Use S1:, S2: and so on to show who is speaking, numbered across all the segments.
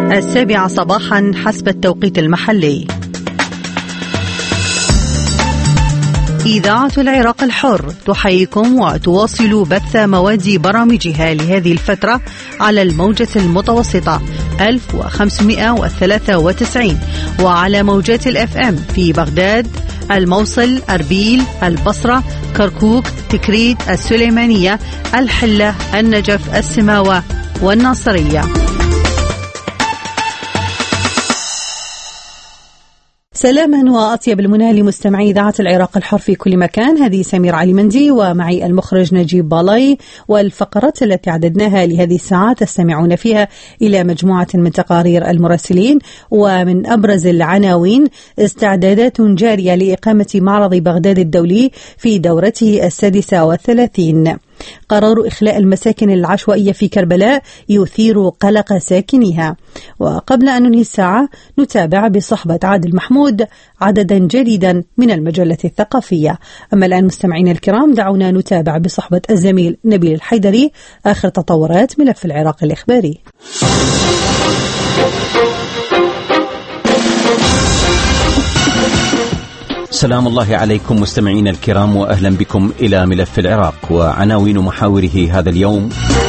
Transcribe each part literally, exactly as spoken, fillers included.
S1: السابعة صباحا حسب التوقيت المحلي. إذاعة العراق الحر تحييكم وتواصل بث مواد برامجها لهذه الفترة على الموجة المتوسطة ألف وخمسمائة وثلاثة وتسعين وعلى موجات الأف أم في بغداد، الموصل، أربيل، البصرة، كركوك، تكريت، السليمانية، الحلة، النجف، السماوة والناصرية. سلاما وأطيب المنى لمستمعي إذاعة العراق الحر في كل مكان. هذه سمير علي مندي ومعي المخرج نجيب بالاي، والفقرات التي عددناها لهذه الساعة تستمعون فيها إلى مجموعة من تقارير المراسلين. ومن أبرز العناوين: استعدادات جارية لإقامة معرض بغداد الدولي في دورته السادسة والثلاثين. قرار إخلاء المساكن العشوائية في كربلاء يثير قلق ساكنيها. وقبل أن ننهي الساعة نتابع بصحبة عادل محمود عددا جديدا من المجلة الثقافية. أما الآن مستمعينا الكرام، دعونا نتابع بصحبة الزميل نبيل الحيدري آخر تطورات ملف العراق الإخباري.
S2: سلام الله عليكم مستمعينا الكرام، وأهلا بكم إلى ملف العراق وعناوين محاوره هذا اليوم.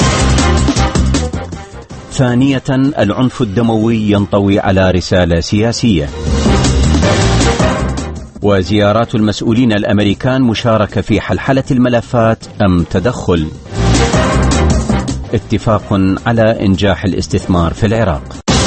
S2: ثانية، العنف الدموي ينطوي على رسالة سياسية. وزيارات المسؤولين الأمريكان مشاركة في حلحلة الملفات أم تدخل. اتفاق على إنجاح الاستثمار في العراق.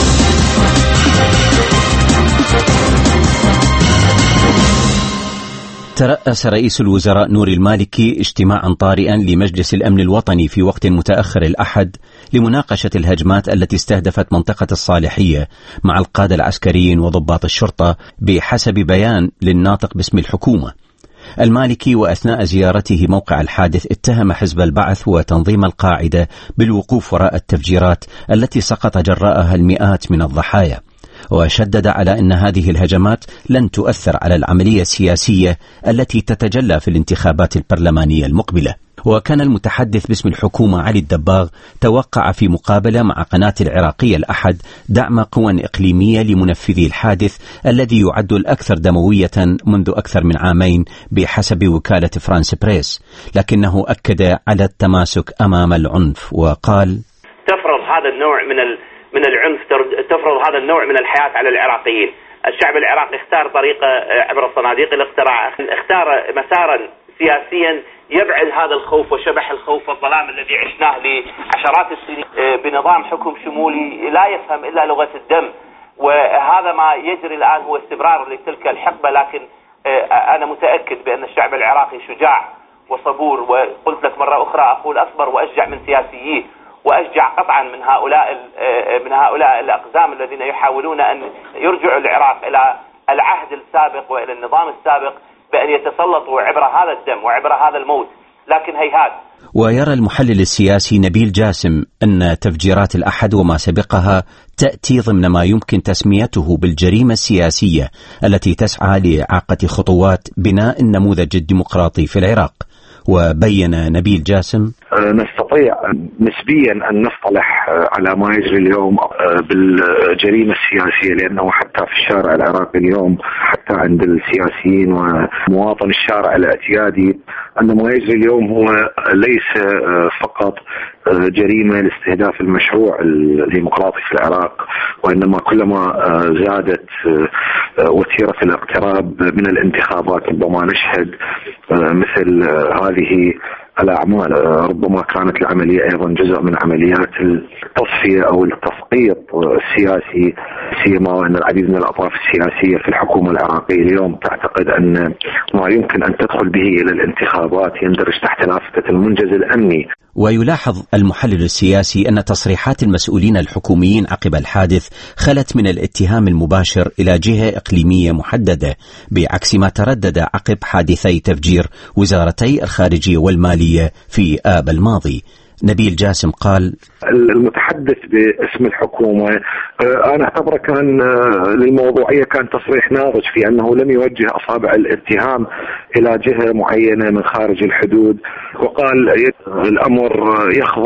S2: ترأس رئيس الوزراء نوري المالكي اجتماعا طارئا لمجلس الأمن الوطني في وقت متأخر الأحد لمناقشة الهجمات التي استهدفت منطقة الصالحية مع القادة العسكريين وضباط الشرطة بحسب بيان للناطق باسم الحكومة. المالكي وأثناء زيارته موقع الحادث اتهم حزب البعث وتنظيم القاعدة بالوقوف وراء التفجيرات التي سقط جراءها المئات من الضحايا، وشدد على أن هذه الهجمات لن تؤثر على العملية السياسية التي تتجلى في الانتخابات البرلمانية المقبلة. وكان المتحدث باسم الحكومة علي الدباغ توقع في مقابلة مع قناة العراقية الأحد دعم قوى إقليمية لمنفذي الحادث الذي يعد الأكثر دموية منذ أكثر من عامين بحسب وكالة فرانس بريس، لكنه أكد على التماسك أمام العنف وقال:
S3: تفرض هذا النوع من ال من العنف، تفرض هذا النوع من الحياة على العراقيين. الشعب العراقي اختار طريقة عبر صناديق الاقتراع، اختار مسارا سياسيا يبعد هذا الخوف وشبح الخوف والظلام الذي عشناه لعشرات السنين بنظام حكم شمولي لا يفهم إلا لغة الدم. وهذا ما يجري الآن هو استمرار لتلك الحقبة، لكن أنا متأكد بأن الشعب العراقي شجاع وصبور، وقلت لك مرة أخرى أقول أصبر وأشجع من سياسييه، وأشجع قطعا من هؤلاء من هؤلاء الأقزام الذين يحاولون أن يرجعوا العراق إلى العهد السابق وإلى النظام السابق بأن يتسلطوا عبر هذا الدم وعبر هذا الموت، لكن هيهات.
S2: ويرى المحلل السياسي نبيل جاسم أن تفجيرات الأحد وما سبقها تأتي ضمن ما يمكن تسميته بالجريمة السياسية التي تسعى لإعاقة خطوات بناء النموذج الديمقراطي في العراق. وبين نبيل جاسم:
S4: نستطيع نسبيا أن نصطلح على ما يجري اليوم بالجريمة السياسية، لأنه حتى في الشارع العراقي اليوم، حتى عند السياسيين ومواطن الشارع الاعتيادي، أن ما يجري اليوم هو ليس فقط جريمة لاستهداف المشروع الديمقراطي في العراق، وإنما كلما زادت وتيرة الاقتراب من الانتخابات ربما نشهد مثل هذه الأعمال. ربما كانت العملية أيضا جزء من عمليات التصفية أو التسقيط السياسي، سيما وأن العديد من الأطراف السياسية في الحكومة العراقية اليوم تعتقد أن ما يمكن أن تدخل به إلى الانتخابات يندرج تحت لافتة المنجز الأمني.
S2: ويلاحظ المحلل السياسي أن تصريحات المسؤولين الحكوميين عقب الحادث خلت من الاتهام المباشر إلى جهة إقليمية محددة، بعكس ما تردد عقب حادثي تفجير وزارتي الخارجية والمالية في آب الماضي. نبيل جاسم قال:
S4: المتحدث باسم الحكومة أنا أعتبره كان للموضوعية، كان تصريح ناضج في أنه لم يوجه أصابع الاتهام إلى جهة معينة من خارج الحدود، وقال الأمر يخضع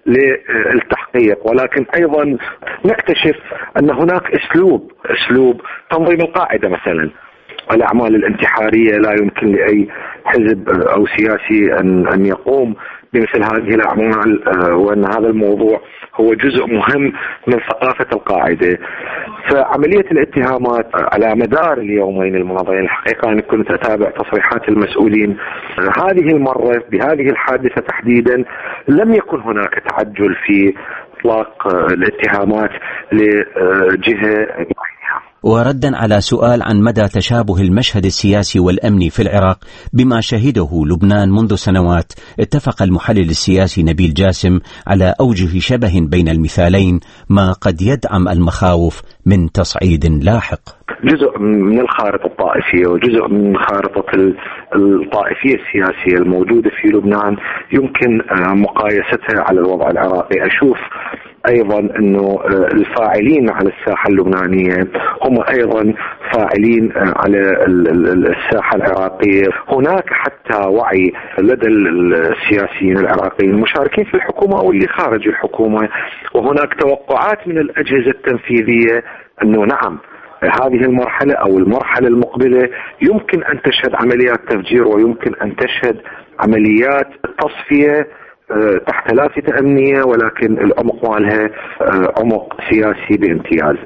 S4: للتحقيق، ولكن أيضا نكتشف أن هناك أسلوب أسلوب تنظيم القاعدة مثلا. الأعمال الانتحارية لا يمكن لأي حزب أو سياسي أن أن يقوم بمثل هذه الأعمال، وأن هذا الموضوع هو جزء مهم من ثقافة القاعدة. فعملية الاتهامات على مدار اليومين الماضيين الحقيقة أنا كنت أتابع تصريحات المسؤولين. هذه المرة بهذه الحادثة تحديدا لم يكن هناك تعجل في إطلاق الاتهامات لجهة.
S2: وردا على سؤال عن مدى تشابه المشهد السياسي والأمني في العراق بما شهده لبنان منذ سنوات، اتفق المحلل السياسي نبيل جاسم على أوجه شبه بين المثالين، ما قد يدعم المخاوف من تصعيد لاحق.
S4: جزء من الخارطة الطائفية وجزء من خارطة الطائفية السياسية الموجودة في لبنان يمكن مقايستها على الوضع العراقي. أشوف أيضا أنه الفاعلين على الساحة اللبنانية هم أيضا فاعلين على الساحة العراقية. هناك حتى وعي لدى السياسيين العراقيين المشاركين في الحكومة أو اللي خارج الحكومة، وهناك توقعات من الأجهزة التنفيذية أنه نعم هذه المرحلة أو المرحلة المقبلة يمكن أن تشهد عمليات تفجير ويمكن أن تشهد عمليات تصفية تحت لافتة أمنية، ولكن العمق مالها عمق سياسي بامتياز.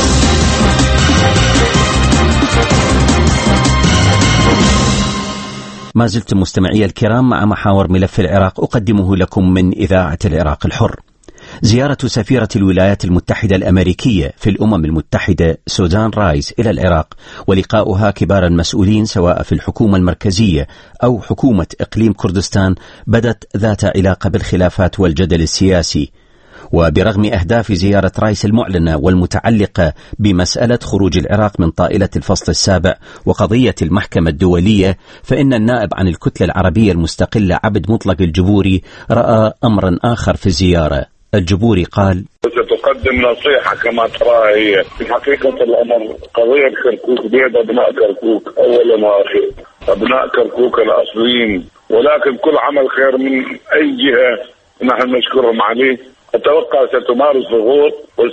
S2: ما زلتم مستمعي الكرام مع محاور ملف العراق أقدمه لكم من إذاعة العراق الحر. زيارة سفيرة الولايات المتحدة الأمريكية في الأمم المتحدة سوزان رايس إلى العراق ولقاؤها كبار المسؤولين سواء في الحكومة المركزية أو حكومة إقليم كردستان بدت ذات علاقة بالخلافات والجدل السياسي. وبرغم أهداف زيارة رايس المعلنة والمتعلقة بمسألة خروج العراق من طائلة الفصل السابع وقضية المحكمة الدولية، فإن النائب عن الكتلة العربية المستقلة عبد مطلق الجبوري رأى أمرا آخر في الزيارة. الجبوري قال:
S5: ستقدم نصيحة كما ترى هي في حقيقة الأمر قضية كركوك بيد أبناء كركوك أولا وآخر، أبناء كركوك الأصليين، ولكن كل عمل خير من أي جهة نحن نشكرهم عليه. أتوقع ستمارس ضغوط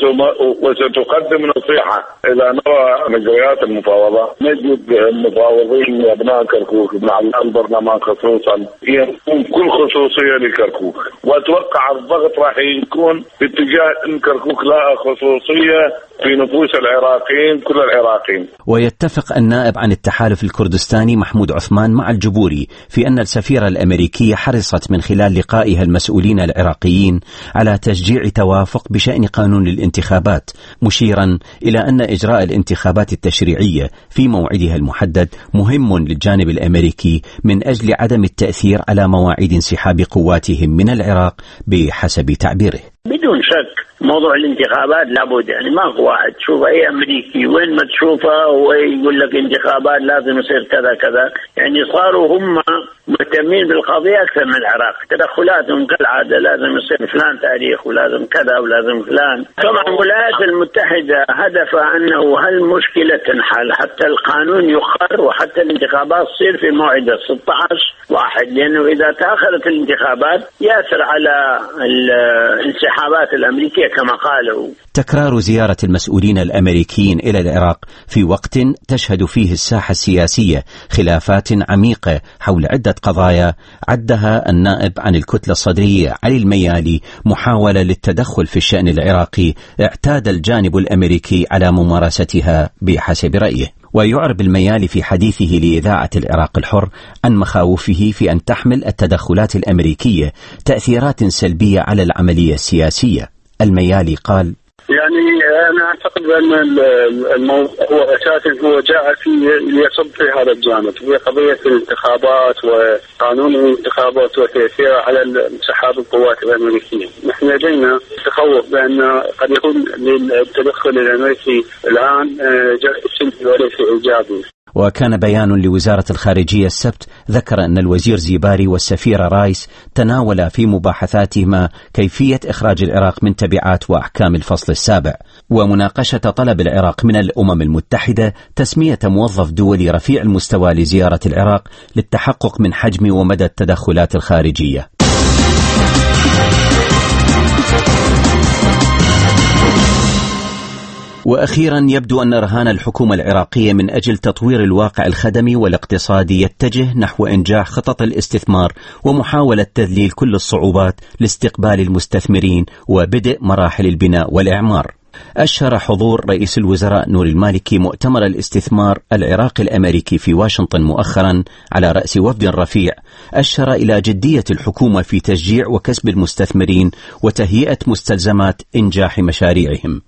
S5: وستقدم نصيحة. إذا نرى مجريات المفاوضات نجد المفاوضين أبناء كركوك من أعلام البرلمان خصوصا يكون كل خصوصية لكركوك، وأتوقع الضغط راح يكون باتجاه أن كركوك لها خصوصية في نفوس العراقيين كل العراقيين.
S2: ويتفق النائب عن التحالف الكردستاني محمود عثمان مع الجبوري في أن السفيرة الأمريكية حرصت من خلال لقائها المسؤولين العراقيين على تشجيع توافق بشأن قانون الانتخابات، مشيرا إلى أن إجراء الانتخابات التشريعية في موعدها المحدد مهم للجانب الأمريكي من أجل عدم التأثير على مواعيد انسحاب قواتهم من العراق بحسب تعبيره.
S6: بدون شك موضوع الانتخابات لابد، يعني ما هو واحد تشوف أي أمريكي وين ما تشوفه ويقول لك انتخابات لازم يصير كذا كذا، يعني صاروا هم مهتمين بالقضية أكثر من العراق. تدخلاتهم كالعادة لازم يصير فلان تاريخ ولازم كذا ولازم فلان. طبعا الولايات المتحدة هدفها أنه هالمشكلة تنحل حتى القانون يقر وحتى الانتخابات تصير في موعد ستة عشر واحد، لأنه إذا تأخرت الانتخابات يأثر على الانسحابات الأمريكية كما قالوا.
S2: تكرار زيارة المسؤولين الأمريكيين إلى العراق في وقت تشهد فيه الساحة السياسية خلافات عميقة حول عدة قضايا عدها النائب عن الكتلة الصدرية علي الميالي محاولة للتدخل في الشأن العراقي اعتاد الجانب الأمريكي على ممارستها بحسب رأيه. ويعرب الميالي في حديثه لإذاعة العراق الحر عن مخاوفه في أن تحمل التدخلات الأمريكية تأثيرات سلبية على العملية السياسية. الميالي قال:
S7: يعني أنا أعتقد أن الموضوع هو أساسا هو جاء في ليصب في هذا الجانب، هي قضية الانتخابات وقانون الانتخابات وتأثيرها على انسحاب القوات الأمريكية. نحن لدينا تخوف بأن قد يكون للتدخل الأمريكي الآن جانب سلبي وليس إيجابي.
S2: وكان بيان لوزارة الخارجية السبت ذكر أن الوزير زيباري والسفيرة رايس تناولا في مباحثاتهما كيفية إخراج العراق من تبعات وأحكام الفصل السابع ومناقشة طلب العراق من الأمم المتحدة تسمية موظف دولي رفيع المستوى لزيارة العراق للتحقق من حجم ومدى التدخلات الخارجية. وأخيرا يبدو أن رهان الحكومة العراقية من أجل تطوير الواقع الخدمي والاقتصادي يتجه نحو إنجاح خطط الاستثمار ومحاولة تذليل كل الصعوبات لاستقبال المستثمرين وبدء مراحل البناء والإعمار. أشهر حضور رئيس الوزراء نوري المالكي مؤتمر الاستثمار العراقي الأمريكي في واشنطن مؤخرا على رأس وفد رفيع أشار إلى جدية الحكومة في تشجيع وكسب المستثمرين وتهيئة مستلزمات إنجاح مشاريعهم.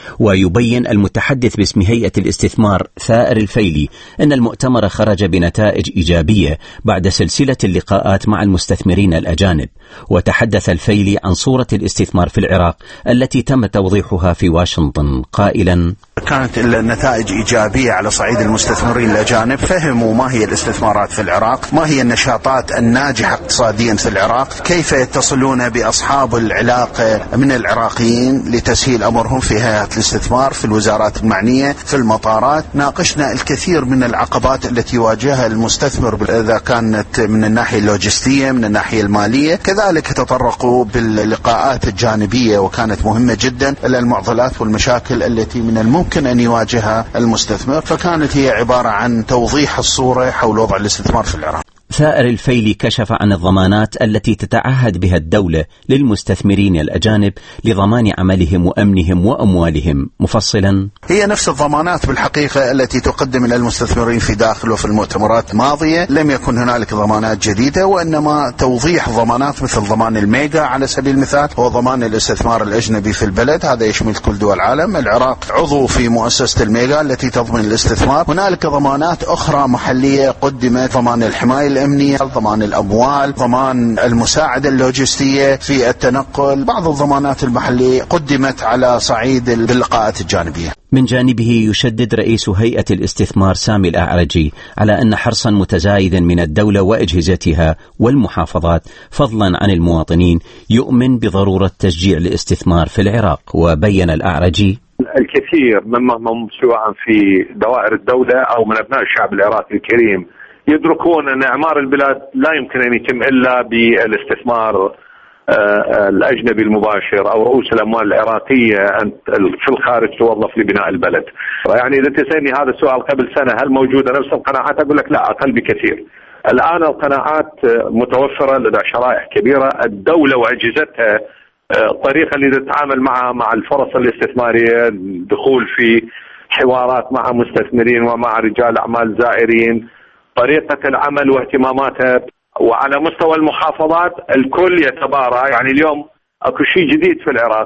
S2: ويبين المتحدث باسم هيئة الاستثمار ثائر الفيلي أن المؤتمر خرج بنتائج إيجابية بعد سلسلة اللقاءات مع المستثمرين الأجانب. وتحدث الفيلي عن صورة الاستثمار في العراق التي تم توضيحها في واشنطن قائلا:
S8: كانت النتائج إيجابية على صعيد المستثمرين الأجانب، فهموا ما هي الاستثمارات في العراق، ما هي النشاطات الناجحة اقتصاديا في العراق، كيف يتصلون بأصحاب العلاقة من العراقيين لتسهيل أمرهم في هيئة الاستثمار في الوزارات المعنية في المطارات. ناقشنا الكثير من العقبات التي يواجهها المستثمر إذا كانت من الناحية اللوجستية من الناحية المالية، كذلك تطرقوا باللقاءات الجانبية وكانت مهمة جدا إلى المعضلات والمشاكل التي من الممكن أن يواجهها المستثمر، فكانت هي عبارة عن توضيح الصورة حول وضع الاستثمار في العراق.
S2: ثائر الفيلي كشف عن الضمانات التي تتعهد بها الدولة للمستثمرين الأجانب لضمان عملهم وأمنهم وأموالهم، مفصلا:
S8: هي نفس الضمانات بالحقيقة التي تقدم إلى المستثمرين في داخل وفي المؤتمرات الماضية. لم يكن هنالك ضمانات جديدة، وإنما توضيح ضمانات مثل ضمان الميجا على سبيل المثال، هو ضمان الاستثمار الأجنبي في البلد، هذا يشمل كل دول العالم. العراق عضو في مؤسسة الميجا التي تضمن الاستثمار. هنالك ضمانات أخرى محلية قدمت، ضمان الحماية الأمنية، ضمان الأموال، ضمان المساعدة اللوجستية في التنقل. بعض الضمانات المحلية قدمت على صعيد اللقاءات الجانبية.
S2: من جانبه يشدد رئيس هيئة الاستثمار سامي الأعرجي على أن حرصا متزايدا من الدولة وأجهزتها والمحافظات فضلا عن المواطنين يؤمن بضرورة تشجيع الاستثمار في العراق. وبين الأعرجي:
S9: الكثير ممن سواء في دوائر الدولة أو من أبناء الشعب العراقي الكريم يدركون أن إعمار البلاد لا يمكن أن يتم إلا بالاستثمار الأجنبي المباشر أو رؤوس الأموال العراقية في الخارج توظف لبناء البلد. يعني إذا تسألني هذا السؤال قبل سنة هل موجودة نفس القناعات، أقول لك لا، أقل بكثير. الآن القناعات متوفرة لدى شرائح كبيرة. الدولة وأجهزتها الطريقة اللي تتعامل مع مع الفرص الاستثمارية، الدخول في حوارات مع مستثمرين ومع رجال أعمال زائرين، طريقة العمل واهتماماتها. وعلى مستوى المحافظات الكل يتبارى. يعني اليوم اكو شيء جديد في العراق،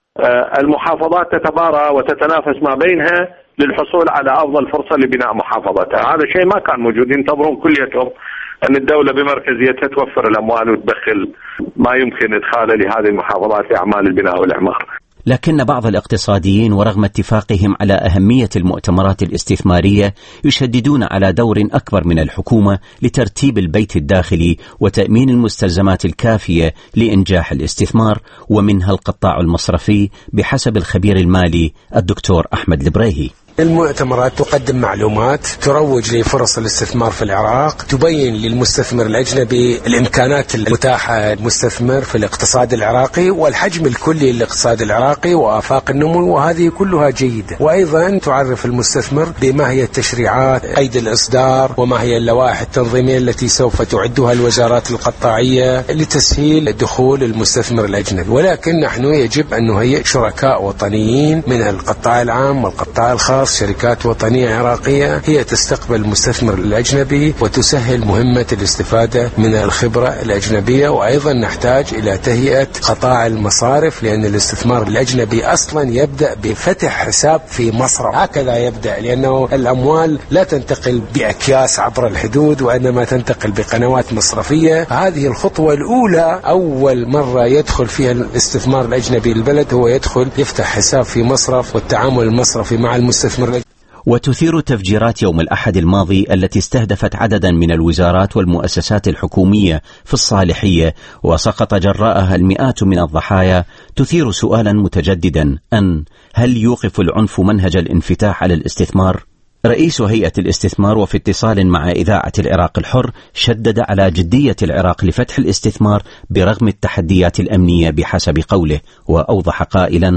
S9: المحافظات تتبارى وتتنافس ما بينها للحصول على افضل فرصة لبناء محافظتها. هذا شيء ما كان موجود. ينتظرون كليتهم ان الدولة بمركزيتها توفر الاموال وتدخل ما يمكن ادخاله لهذه المحافظات لاعمال البناء والاعمار.
S2: لكن بعض الاقتصاديين ورغم اتفاقهم على أهمية المؤتمرات الاستثمارية يشددون على دور أكبر من الحكومة لترتيب البيت الداخلي وتأمين المستلزمات الكافية لإنجاح الاستثمار، ومنها القطاع المصرفي بحسب الخبير المالي الدكتور أحمد البريهي.
S10: المؤتمرات تقدم معلومات تروج لفرص الاستثمار في العراق، تبين للمستثمر الأجنبي الإمكانات المتاحة للمستثمر في الاقتصاد العراقي والحجم الكلي للاقتصاد العراقي وآفاق النمو، وهذه كلها جيدة. وأيضا تعرف المستثمر بما هي التشريعات قيد الإصدار وما هي اللوائح التنظيمية التي سوف تعدها الوزارات القطاعية لتسهيل دخول المستثمر الأجنبي. ولكن نحن يجب أن نهيئ شركاء وطنيين من القطاع العام والقطاع الخاص، شركات وطنية عراقية هي تستقبل المستثمر الأجنبي وتسهل مهمة الاستفادة من الخبرة الأجنبية. وأيضا نحتاج إلى تهيئة قطاع المصارف، لأن الاستثمار الأجنبي أصلا يبدأ بفتح حساب في مصرف، هكذا يبدأ، لأنه الأموال لا تنتقل بأكياس عبر الحدود وإنما تنتقل بقنوات مصرفية. هذه الخطوة الأولى، أول مرة يدخل فيها الاستثمار الأجنبي البلد هو يدخل يفتح حساب في مصرف والتعامل المصرفي مع المستثمر.
S2: وتثير تفجيرات يوم الأحد الماضي التي استهدفت عددا من الوزارات والمؤسسات الحكومية في الصالحية وسقط جراءها المئات من الضحايا تثير سؤالا متجددا أن هل يوقف العنف منهج الانفتاح على الاستثمار؟ رئيس هيئة الاستثمار وفي اتصال مع إذاعة العراق الحر شدد على جدية العراق لفتح الاستثمار برغم التحديات الأمنية بحسب قوله، وأوضح قائلا: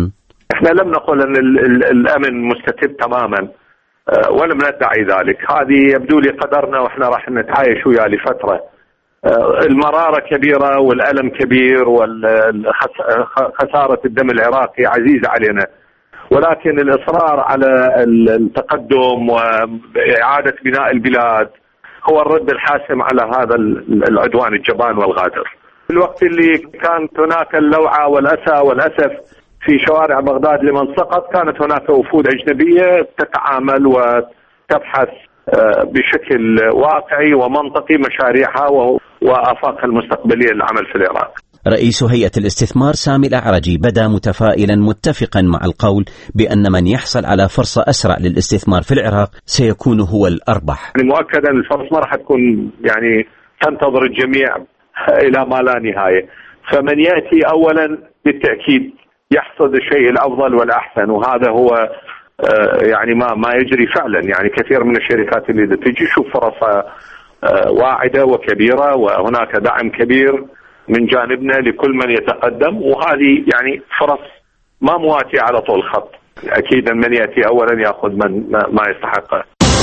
S9: احنا لم نقل ان ال ال الامن مستتب تماما ولم ندعي ذلك. هذه يبدو لي قدرنا واحنا راح نتعايش وياه لفتره. المراره كبيره والالم كبير وخساره الدم العراقي عزيزه علينا، ولكن الاصرار على التقدم واعاده بناء البلاد هو الرد الحاسم على هذا العدوان الجبان والغادر. في الوقت اللي كانت هناك اللوعه والاسى والاسف في شوارع بغداد لمن سقط، كانت هناك وفود أجنبية تتعامل وتبحث بشكل واقعي ومنطقي مشاريعها وآفاقها المستقبلية للعمل في العراق.
S2: رئيس هيئة الاستثمار سامي الأعرجي بدا متفائلا متفقا مع القول بأن من يحصل على فرصة أسرع للاستثمار في العراق سيكون هو الأربح.
S9: يعني مؤكدا الفرص ما راح تكون يعني تنتظر الجميع إلى ما لا نهاية، فمن يأتي أولا بالتأكيد يحصد الشيء الأفضل والأحسن، وهذا هو يعني ما ما يجري فعلا. يعني كثير من الشركات اللي تجي شوف فرصها واعدة وكبيرة، وهناك دعم كبير من جانبنا لكل من يتقدم، وهذه يعني فرص ما مواتية على طول الخط. أكيد من يأتي أولا يأخذ من ما يستحقه.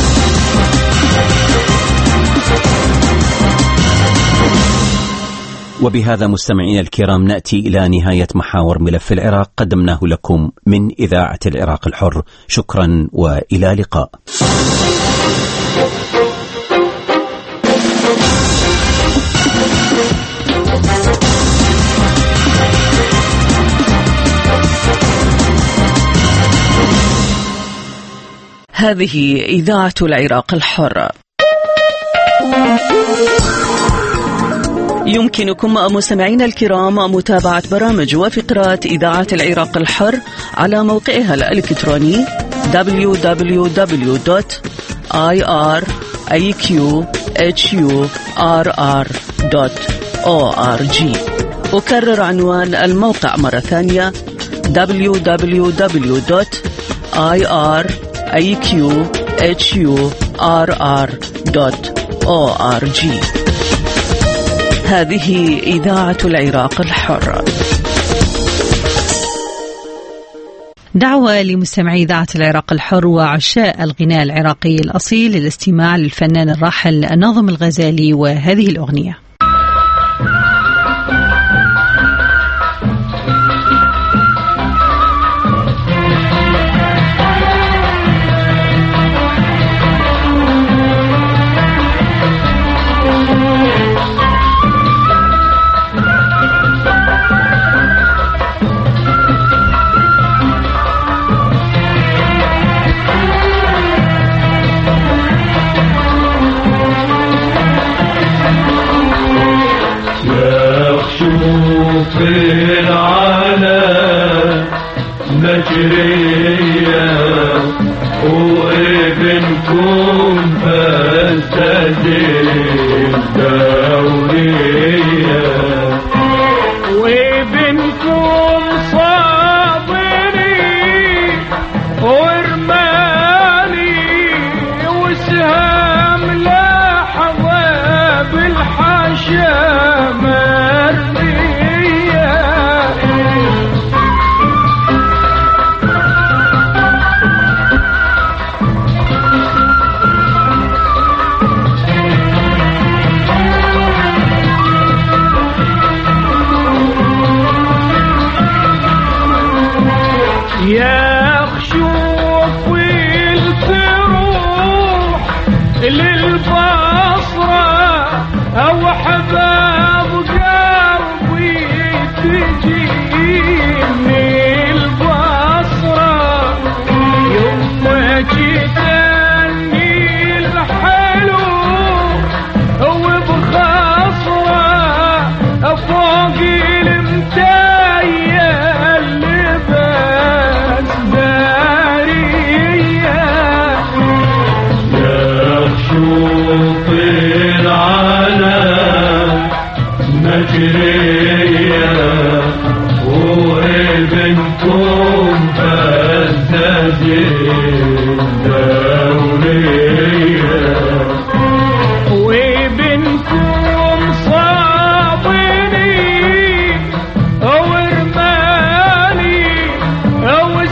S2: وبهذا مستمعينا الكرام نأتي إلى نهاية محاور ملف العراق قدمناه لكم من إذاعة العراق الحر. شكرا وإلى اللقاء.
S11: هذه إذاعة العراق الحر. يمكنكم مستمعينا الكرام متابعة برامج وفقرات إذاعة العراق الحر على موقعها الإلكتروني دبليو دبليو دبليو دوت آي آر إيه كيو إتش يو آر آر دوت أو آر جي. أكرر عنوان الموقع مرة ثانية دبليو دبليو دبليو دوت آي آر إيه كيو إتش يو آر آر دوت أو آر جي. هذه إذاعة العراق الحر.
S1: دعوة لمستمعي إذاعة العراق الحر وعشاء الغناء العراقي الأصيل للاستماع للفنان الراحل ناظم الغزالي وهذه الأغنية.
S12: في العالم مجرية وابنكم فاستدين دورية وابنكم صابري ورماني وسهام لحظة بالحشا Oh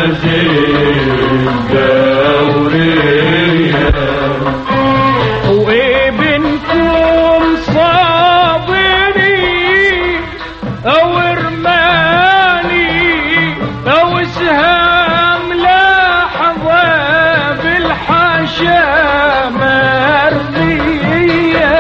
S12: الدورية وابنكم صابري أو رماني أو سهام لحظة بالحاشا مرمية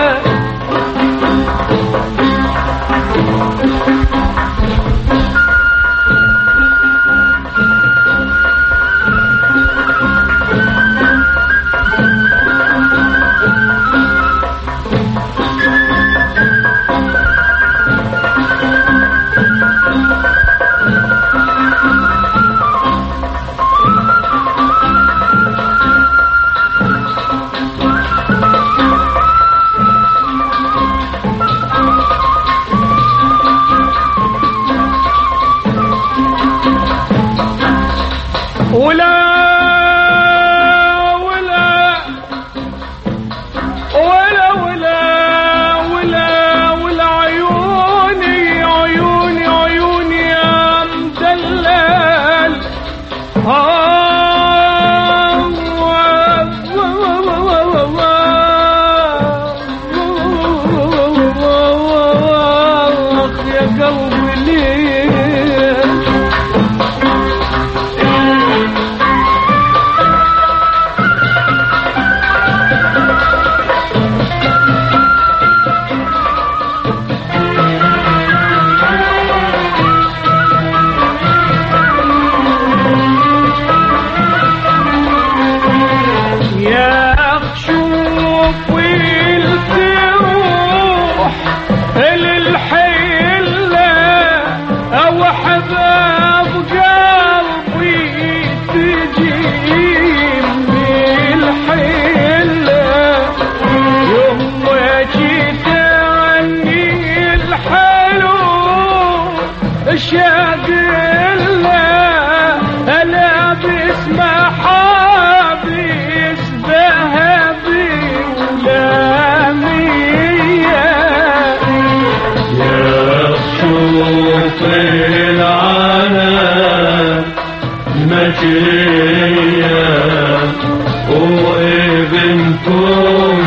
S12: وابنكم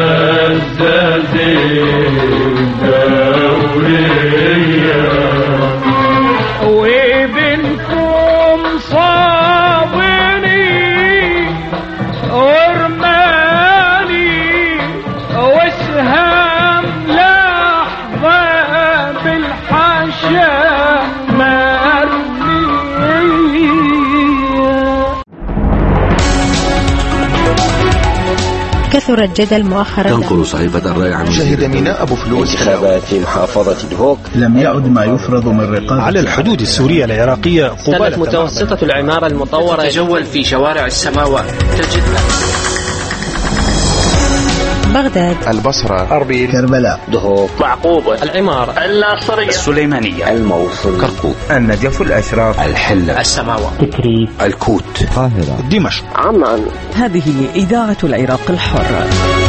S12: فزازين دورية وابنكم صابري ورماني واسهام لحظة بالحاشا
S1: كثر الجدل مؤخرا.
S13: تنقل صحيفة الرأي عن
S14: شهد ميناء أبو فلوس
S13: انتخابات في محافظة دهوك.
S15: لم يعد ما يفرض من رقابة
S16: على الحدود السورية العراقية.
S17: كانت متوسطة العمارة المطورة
S18: تتجول في شوارع السماوات تجد
S1: بغداد،
S14: البصرة،
S15: أربيل، كربلاء،
S17: دهوك، معقوبة، العمارة،
S18: الناصرية،
S13: السليمانية، الموصل،
S15: كركوك، النجف، الأشراف،
S13: الحلة،
S18: السماوة،
S17: تكريت،
S13: الكوت،
S15: القاهرة،
S16: دمشق،
S17: عمان.
S11: هذه إذاعة العراق الحر.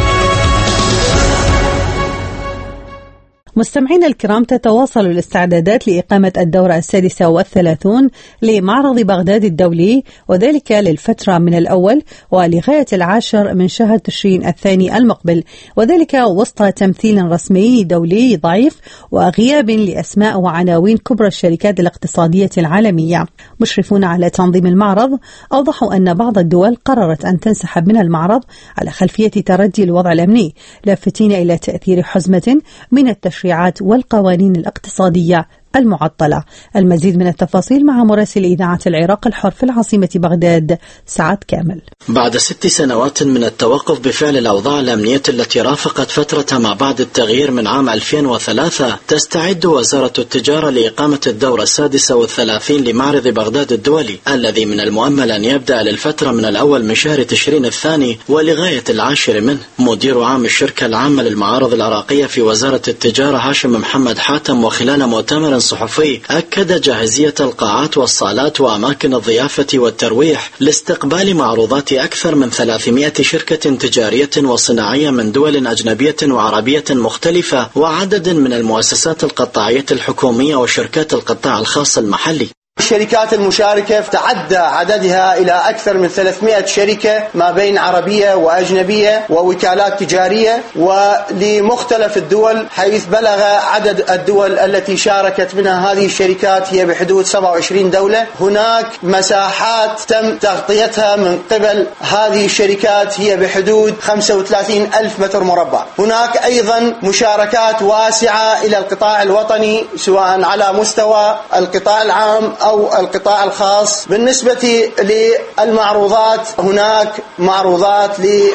S1: مستمعينا الكرام، تتواصل الاستعدادات لإقامة الدورة السادسة والثلاثون لمعرض بغداد الدولي، وذلك للفترة من الأول ولغاية العاشر من شهر تشرين الثاني المقبل، وذلك وسط تمثيل رسمي دولي ضعيف وغياب لأسماء وعناوين كبرى الشركات الاقتصادية العالمية. مشرفون على تنظيم المعرض أوضحوا أن بعض الدول قررت أن تنسحب من المعرض على خلفية تردي الوضع الأمني، لافتين إلى تأثير حزمة من التشريعات والقوانين الاقتصادية المعطلة. المزيد من التفاصيل مع مراسل إذاعة العراق الحر في العاصمة بغداد سعد كامل.
S19: بعد ست سنوات من التوقف بفعل الأوضاع الأمنية التي رافقت فترة ما بعد التغيير من عام ألفين وثلاثة، تستعد وزارة التجارة لإقامة الدورة السادسة والثلاثين لمعرض بغداد الدولي، الذي من المؤمل أن يبدأ للفترة من الأول من شهر تشرين الثاني ولغاية العاشر منه. مدير عام الشركة العامة للمعارض العراقية في وزارة التجارة هاشم محمد حاتم، وخلال مؤتمر صحفي، أكد جاهزية القاعات والصالات وأماكن الضيافة والترويح لاستقبال معروضات أكثر من ثلاثمائة شركة تجارية وصناعية من دول أجنبية وعربية مختلفة، وعدد من المؤسسات القطاعية الحكومية وشركات القطاع الخاص المحلي.
S20: الشركات المشاركة تعدى عددها إلى أكثر من ثلاثمائة شركة ما بين عربية وأجنبية ووكالات تجارية ولمختلف الدول، حيث بلغ عدد الدول التي شاركت منها هذه الشركات هي بحدود سبعة وعشرين دولة. هناك مساحات تم تغطيتها من قبل هذه الشركات هي بحدود خمسة وثلاثين ألف متر مربع. هناك أيضا مشاركات واسعة إلى القطاع الوطني سواء على مستوى القطاع العام أو القطاع الخاص. بالنسبة للمعروضات هناك معروضات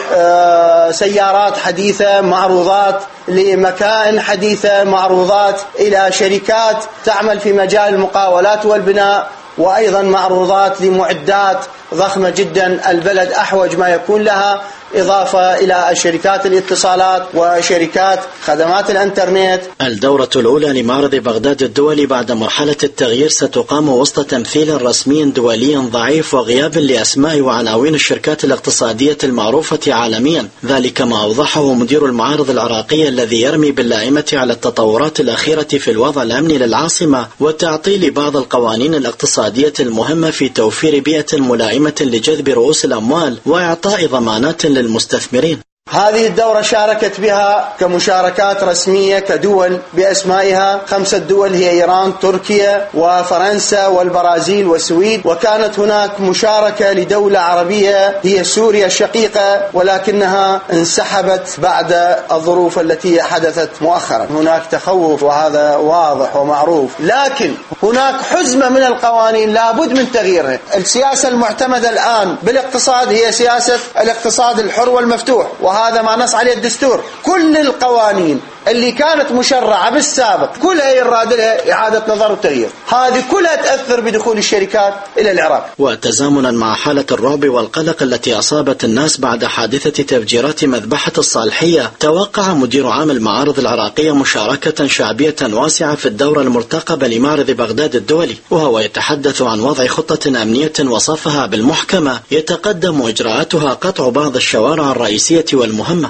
S20: لسيارات حديثة، معروضات لمكائن حديثة، معروضات إلى شركات تعمل في مجال المقاولات والبناء، وأيضا معروضات لمعدات ضخمة جدا البلد أحوج ما يكون لها، إضافة إلى شركات الاتصالات وشركات خدمات الإنترنت.
S19: الدورة الأولى لمعرض بغداد الدولي بعد مرحلة التغيير ستقام وسط تمثيل رسمي دولي ضعيف وغياب لأسماء وعناوين الشركات الاقتصادية المعروفة عالميا، ذلك ما أوضحه مدير المعارض العراقية الذي يرمي باللائمة على التطورات الأخيرة في الوضع الأمني للعاصمة وتعطيل بعض القوانين الاقتصادية المهمة في توفير بيئة ملائمة لجذب رؤوس الأموال وإعطاء ضمانات للمستثمرين.
S20: هذه الدورة شاركت بها كمشاركات رسمية كدول بأسمائها خمسة دول هي إيران، تركيا وفرنسا والبرازيل والسويد، وكانت هناك مشاركة لدولة عربية هي سوريا الشقيقة ولكنها انسحبت بعد الظروف التي حدثت مؤخرا. هناك تخوف وهذا واضح ومعروف، لكن هناك حزمة من القوانين لابد من تغييرها. السياسة المعتمدة الآن بالاقتصاد هي سياسة الاقتصاد الحر والمفتوح، وهذا ما نص عليه الدستور. كل القوانين اللي كانت مشرعة بالسابق كلها يراد لها إعادة نظر وتغيير، هذه كلها تأثر بدخول الشركات إلى العراق.
S19: وتزامنا مع حالة الرعب والقلق التي أصابت الناس بعد حادثة تفجيرات مذبحة الصالحية، توقع مدير عام المعارض العراقية مشاركة شعبية واسعة في الدورة المرتقبة لمعرض بغداد الدولي، وهو يتحدث عن وضع خطة أمنية وصفها بالمحكمة يتقدم إجراءاتها قطع بعض الشوارع الرئيسية والمهمة.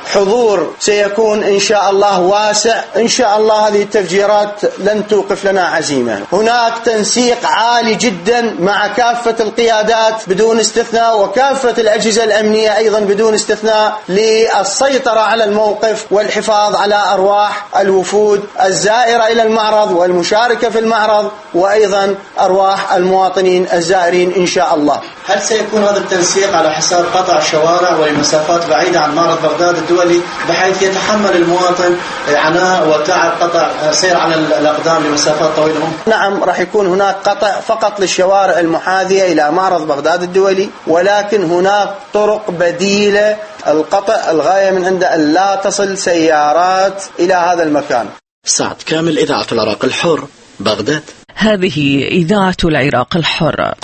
S20: حضور سيكون إن شاء الله واسع، إن شاء الله هذه التفجيرات لن توقف لنا عزيمة. هناك تنسيق عالي جدا مع كافة القيادات بدون استثناء وكافة الأجهزة الأمنية أيضا بدون استثناء للسيطرة على الموقف والحفاظ على أرواح الوفود الزائرة إلى المعرض والمشاركة في المعرض وأيضا أرواح المواطنين الزائرين إن شاء الله.
S21: هل سيكون هذا التنسيق على حساب قطع الشوارع ولمسافات بعيدة عن معرض بغداد الدولي بحيث يتحمل المواطن عناء وتعب قطع سير على الأقدام لمسافات طويلة؟
S20: نعم، راح يكون هناك قطع فقط للشوارع المحاذية إلى معرض بغداد الدولي، ولكن هناك طرق بديلة القطع الغاية من عند أن لا تصل سيارات إلى هذا المكان.
S19: سعد كامل، إذاعة العراق الحر، بغداد.
S11: هذه إذاعة العراق الحر.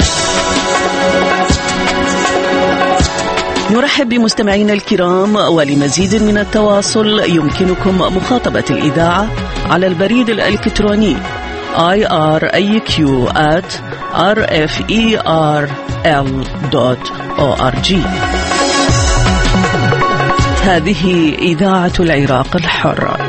S11: نرحب بمستمعينا الكرام، ولمزيد من التواصل يمكنكم مخاطبة الإذاعة على البريد الإلكتروني آي آر إيه كيو آت آر إف إي آر إل دوت أو آر جي. هذه إذاعة العراق الحر.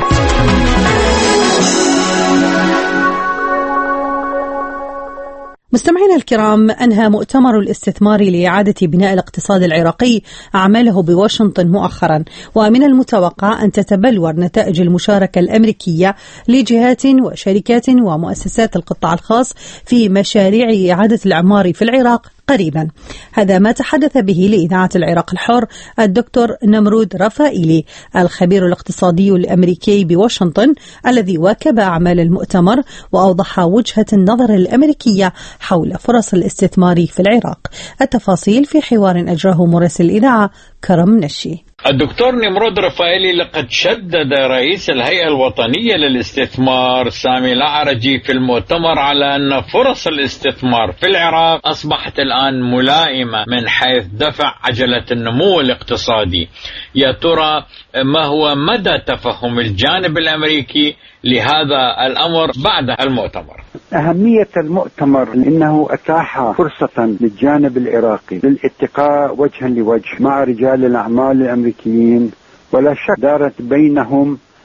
S1: مستمعينا الكرام، أنهى مؤتمر الاستثمار لإعادة بناء الاقتصاد العراقي أعماله بواشنطن مؤخرا، ومن المتوقع أن تتبلور نتائج المشاركة الأمريكية لجهات وشركات ومؤسسات القطاع الخاص في مشاريع إعادة الإعمار في العراق قريبا. هذا ما تحدث به لإذاعة العراق الحر الدكتور نمرود رفائيلي الخبير الاقتصادي الأمريكي بواشنطن الذي واكب أعمال المؤتمر، وأوضح وجهة النظر الأمريكية حول فرص الاستثمار في العراق. التفاصيل في حوار أجراه مراسل الإذاعة كرم نشي.
S22: الدكتور نمرود رفائيلي، لقد شدد رئيس الهيئة الوطنية للاستثمار سامي الأعرجي في المؤتمر على أن فرص الاستثمار في العراق أصبحت الآن ملائمة من حيث دفع عجلة النمو الاقتصادي. يا ترى ما هو مدى تفهم الجانب الأمريكي لهذا الأمر بعد المؤتمر؟
S23: أهمية المؤتمر إنه أتاح فرصة للجانب العراقي للالتقاء وجها لوجه مع رجال الأعمال الأمريكيين، ولا شك دارت بينهم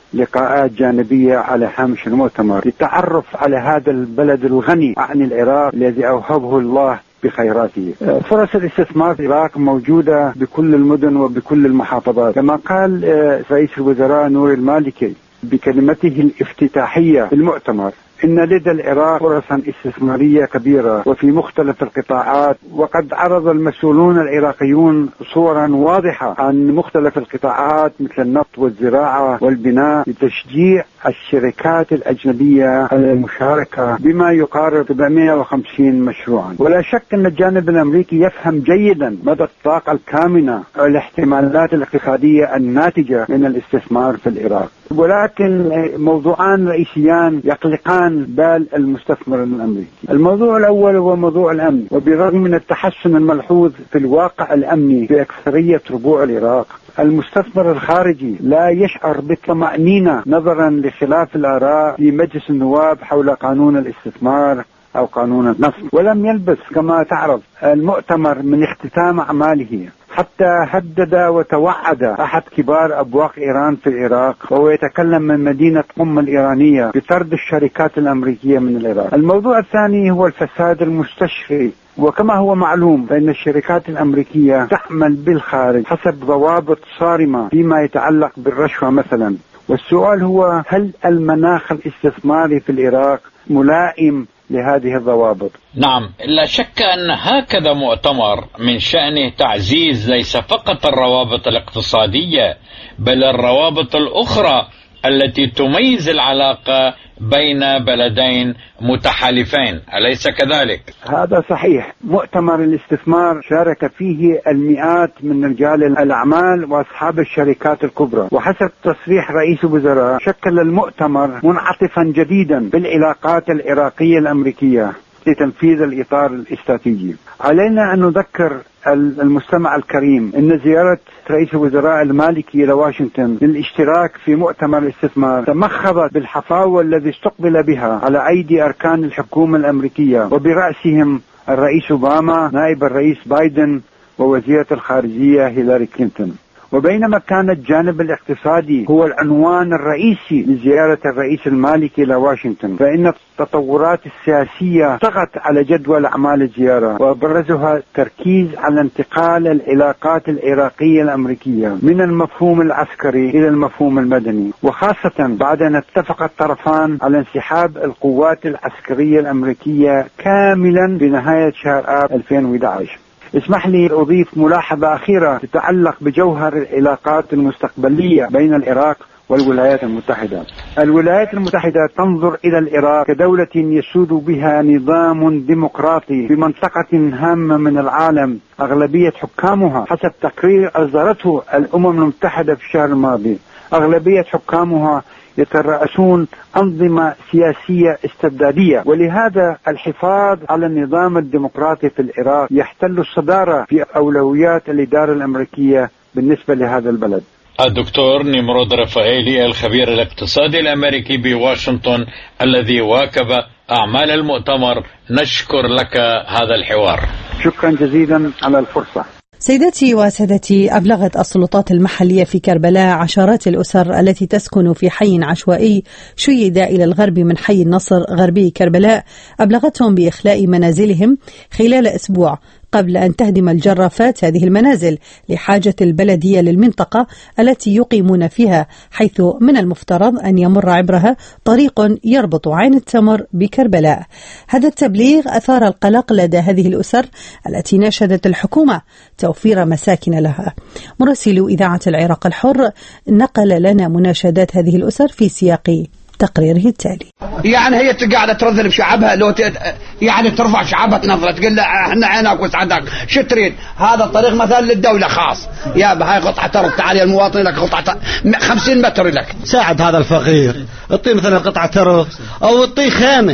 S23: لقاءات جانبية على هامش المؤتمر للتعرف على هذا البلد الغني عن العراق الذي أوهبه الله بخيراته. فرص الاستثمار في العراق موجودة بكل المدن وبكل المحافظات، كما قال رئيس الوزراء نور المالكي بكلمته الافتتاحية في المؤتمر إن لدى العراق فرصا استثمارية كبيرة وفي مختلف القطاعات، وقد عرض المسؤولون العراقيون صورا واضحة عن مختلف القطاعات مثل النفط والزراعة والبناء لتشجيع الشركات الأجنبية على المشاركة بما يقارب سبعمائة وخمسين مشروعا. ولا شك أن الجانب الأمريكي يفهم جيدا مدى الطاقة الكامنة والاحتمالات الاقتصادية الناتجة من الاستثمار في العراق، ولكن موضوعان رئيسيان يقلقان بال المستثمر الأمريكي. الموضوع الأول هو موضوع الأمن، وبرغم من التحسن الملحوظ في الواقع الأمني في أكثرية ربوع العراق، المستثمر الخارجي لا يشعر بالطمأنينة نظرا لخلاف الآراء في مجلس النواب حول قانون الاستثمار أو قانون النفط. ولم يلبث كما تعرف المؤتمر من اختتام أعماله حتى هدد وتوعد أحد كبار أبواق إيران في العراق وهو يتكلم من مدينة قم الإيرانية بطرد الشركات الأمريكية من العراق. الموضوع الثاني هو الفساد المستشري، وكما هو معلوم فإن الشركات الأمريكية تعمل بالخارج حسب ضوابط صارمة فيما يتعلق بالرشوة مثلا. والسؤال هو هل المناخ الاستثماري في العراق ملائم لهذه الضوابط؟
S22: نعم، لا شك أن هكذا مؤتمر من شأنه تعزيز ليس فقط الروابط الاقتصادية بل الروابط الأخرى التي تميز العلاقة بين بلدين متحالفين، أليس كذلك؟
S23: هذا صحيح. مؤتمر الاستثمار شارك فيه المئات من رجال الأعمال وأصحاب الشركات الكبرى، وحسب تصريح رئيس الوزراء شكل المؤتمر منعطفا جديدا بالعلاقات العراقية الأمريكية لتنفيذ الإطار الاستراتيجي. علينا أن نذكر المستمع الكريم أن زيارة رئيس الوزراء المالكي إلى واشنطن للاشتراك في مؤتمر الاستثمار تمخضت بالحفاوة الذي استقبل بها على أيدي أركان الحكومة الأمريكية، وبرأسهم الرئيس أوباما، نائب الرئيس بايدن، ووزيرة الخارجية هيلاري كلينتون. وبينما كان الجانب الاقتصادي هو العنوان الرئيسي لزيارة الرئيس المالكي إلى واشنطن، فإن التطورات السياسية طغت على جدول أعمال الزيارة، وأبرزها التركيز على انتقال العلاقات العراقية الأمريكية من المفهوم العسكري إلى المفهوم المدني، وخاصة بعد أن اتفق الطرفان على انسحاب القوات العسكرية الأمريكية كاملا بنهاية شهر آب ألفين وأحد عشر. اسمح لي أضيف ملاحظة أخيرة تتعلق بجوهر العلاقات المستقبلية بين العراق والولايات المتحدة. الولايات المتحدة تنظر إلى العراق كدولة يسود بها نظام ديمقراطي في منطقة هامة من العالم، أغلبية حكامها حسب تقرير أصدرته الأمم المتحدة في الشهر الماضي، أغلبية حكامها يترأسون أنظمة سياسية استبدادية، ولهذا الحفاظ على النظام الديمقراطي في العراق يحتل الصدارة في أولويات الإدارة الأمريكية بالنسبة لهذا البلد.
S22: الدكتور نمرود رفائيلي الخبير الاقتصادي الأمريكي بواشنطن الذي واكب أعمال المؤتمر، نشكر لك هذا الحوار.
S23: شكرا جزيلا على الفرصة.
S1: سيداتي وسادتي، أبلغت السلطات المحلية في كربلاء عشرات الأسر التي تسكن في حي عشوائي شيد إلى الغرب من حي النصر غربي كربلاء، أبلغتهم بإخلاء منازلهم خلال أسبوع قبل أن تهدم الجرافات هذه المنازل لحاجة البلدية للمنطقة التي يقيمون فيها، حيث من المفترض أن يمر عبرها طريق يربط عين التمر بكربلاء. هذا التبليغ أثار القلق لدى هذه الأسر التي ناشدت الحكومة توفير مساكن لها. مراسل إذاعة العراق الحر نقل لنا مناشدات هذه الأسر في سياق تقريره التالي.
S3: يعني هي قاعدة ترذل بشعبها، لو ت... يعني ترفع شعبها تنظرة تقول له احنا عينك وسعدك، شو تريد؟ هذا الطريق مثلا للدولة خاص، يا بهاي قطعة ترك، تعال يا المواطن لك قطعة خمسين متر لك.
S4: ساعد هذا الفقير، اعطيه مثلا قطعة ترك او اعطيه خيمة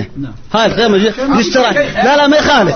S4: هاي الخيمة للاشتراك. لا لا ما يخالف.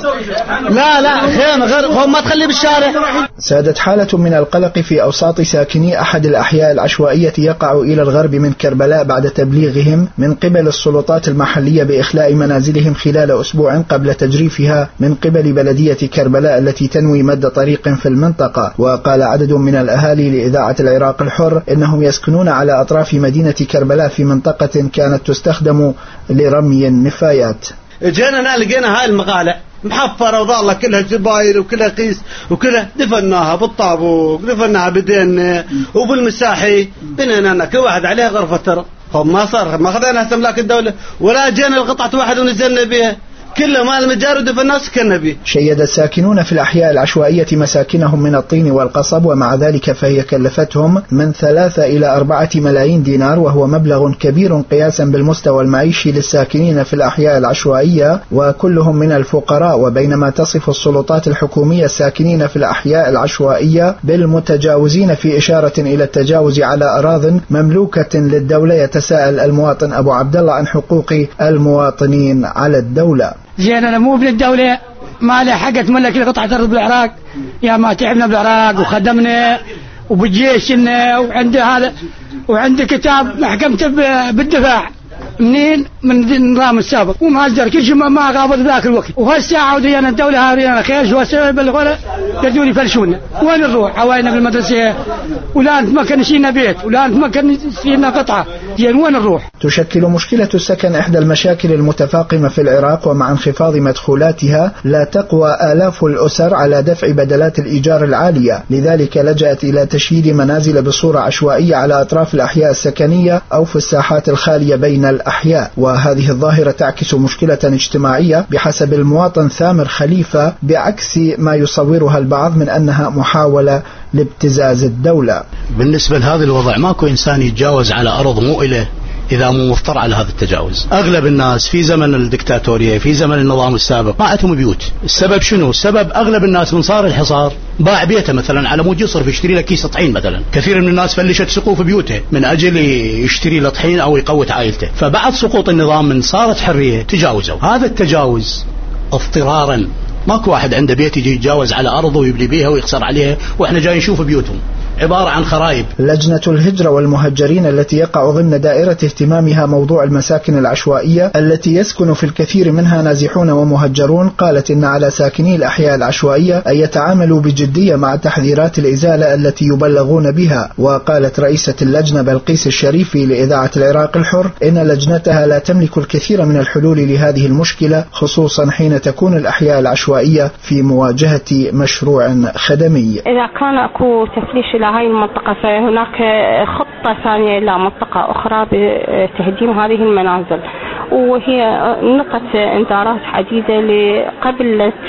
S4: لا لا خيمة غير هم ما تخليه بالشارع.
S5: سادت حالة من القلق في أوساط ساكني أحد الأحياء العشوائية يقع إلى الغرب من كربلاء بعد تبليغهم من قبل السلطات المحلية بإخلاء منازلهم خلال أسبوع قبل تجريفها من قبل بلدية كربلاء التي تنوي مد طريق في المنطقة. وقال عدد من الأهالي لإذاعة العراق الحر إنهم يسكنون على أطراف مدينة كربلاء في منطقة كانت تستخدم لرمي النفايات.
S4: جينا لقينا هاي المقالع محفرة وظالة كلها جباير وكلها قيس وكلها دفناها بالطابوق، دفناها بدين وبالمساحي بنينا كل واحد عليه غرفة ترى. هم ما صار ما خذينا استملاك الدولة ولا جينا لقطعة واحد ونزلنا بها، كله مال مجارد فالناس كنا به.
S5: شيد الساكنون في الأحياء العشوائية مساكنهم من الطين والقصب، ومع ذلك فهي كلفتهم من ثلاثة إلى أربعة ملايين دينار، وهو مبلغ كبير قياسا بالمستوى المعيشي للساكنين في الأحياء العشوائية وكلهم من الفقراء. وبينما تصف السلطات الحكومية الساكنين في الأحياء العشوائية بالمتجاوزين في إشارة إلى التجاوز على أراضٍ مملوكة للدولة، يتساءل المواطن أبو عبد الله عن حقوق المواطنين على الدولة.
S6: زين أنا مو بالدولة ما له حق تملك قطعة أرض بالعراق، يا ما تعبنا بالعراق وخدمنا وبالجيش إنه وعنده هذا وعنده كتاب محكمته بالدفاع منين من النظام السابق ومهزر كل شيء ما غابض ذاك الوقت. وهالساعة ودينا الدولة هارينا خير شو السبب بالغلا يدوني يفلشونا. وين نروح؟ عواينا بالمدرسة ولا نتمكن نشينا بيت ولا نتمكن نشينا قطعة. زين وين نروح؟
S5: تشكل مشكلة السكن إحدى المشاكل المتفاقمة في العراق، ومع انخفاض مدخولاتها لا تقوى آلاف الأسر على دفع بدلات الإيجار العالية، لذلك لجأت إلى تشييد منازل بصورة عشوائية على أطراف الأحياء السكنية أو في الساحات الخالية بين الأحياء. وهذه الظاهرة تعكس مشكلة اجتماعية بحسب المواطن ثامر خليفة، بعكس ما يصورها البعض من أنها محاولة لابتزاز الدولة.
S24: بالنسبة لهذا الوضع ماكو إنسان يتجاوز على أرض مو إله إذا مو مفطر على هذا التجاوز. أغلب الناس في زمن الدكتاتورية في زمن النظام السابق ما عندهم بيوت. السبب شنو؟ السبب أغلب الناس من صار الحصار باع بيته مثلا على مود يصرف يشتري له كيس طحين مثلا. كثير من الناس فلشت سقوف بيوته من أجل يشتري له طحين أو يقوت عائلته. فبعد سقوط النظام من صارت حرية تجاوزوا. هذا التجاوز اضطرارا، ماكو واحد عنده بيت يجي يتجاوز على أرضه ويبني بيها ويقصر عليها وإحنا جاي نشوف بيوتهم عبارة عن خرائب.
S5: لجنة الهجرة والمهجرين التي يقع ضمن دائرة اهتمامها موضوع المساكن العشوائية التي يسكن في الكثير منها نازحون ومهجرون، قالت إن على ساكني الأحياء العشوائية أن يتعاملوا بجدية مع تحذيرات الإزالة التي يبلغون بها. وقالت رئيسة اللجنة بلقيس الشريفي لإذاعة العراق الحر إن لجنتها لا تملك الكثير من الحلول لهذه المشكلة، خصوصا حين تكون الأحياء العشوائية في مواجهة مشروع خدمي.
S25: إذا كان أكو تفليش هاي المنطقة فهناك خطة ثانية إلى منطقة أخرى بتهديم هذه المنازل، وهي نقطة انذارات عديدة قبل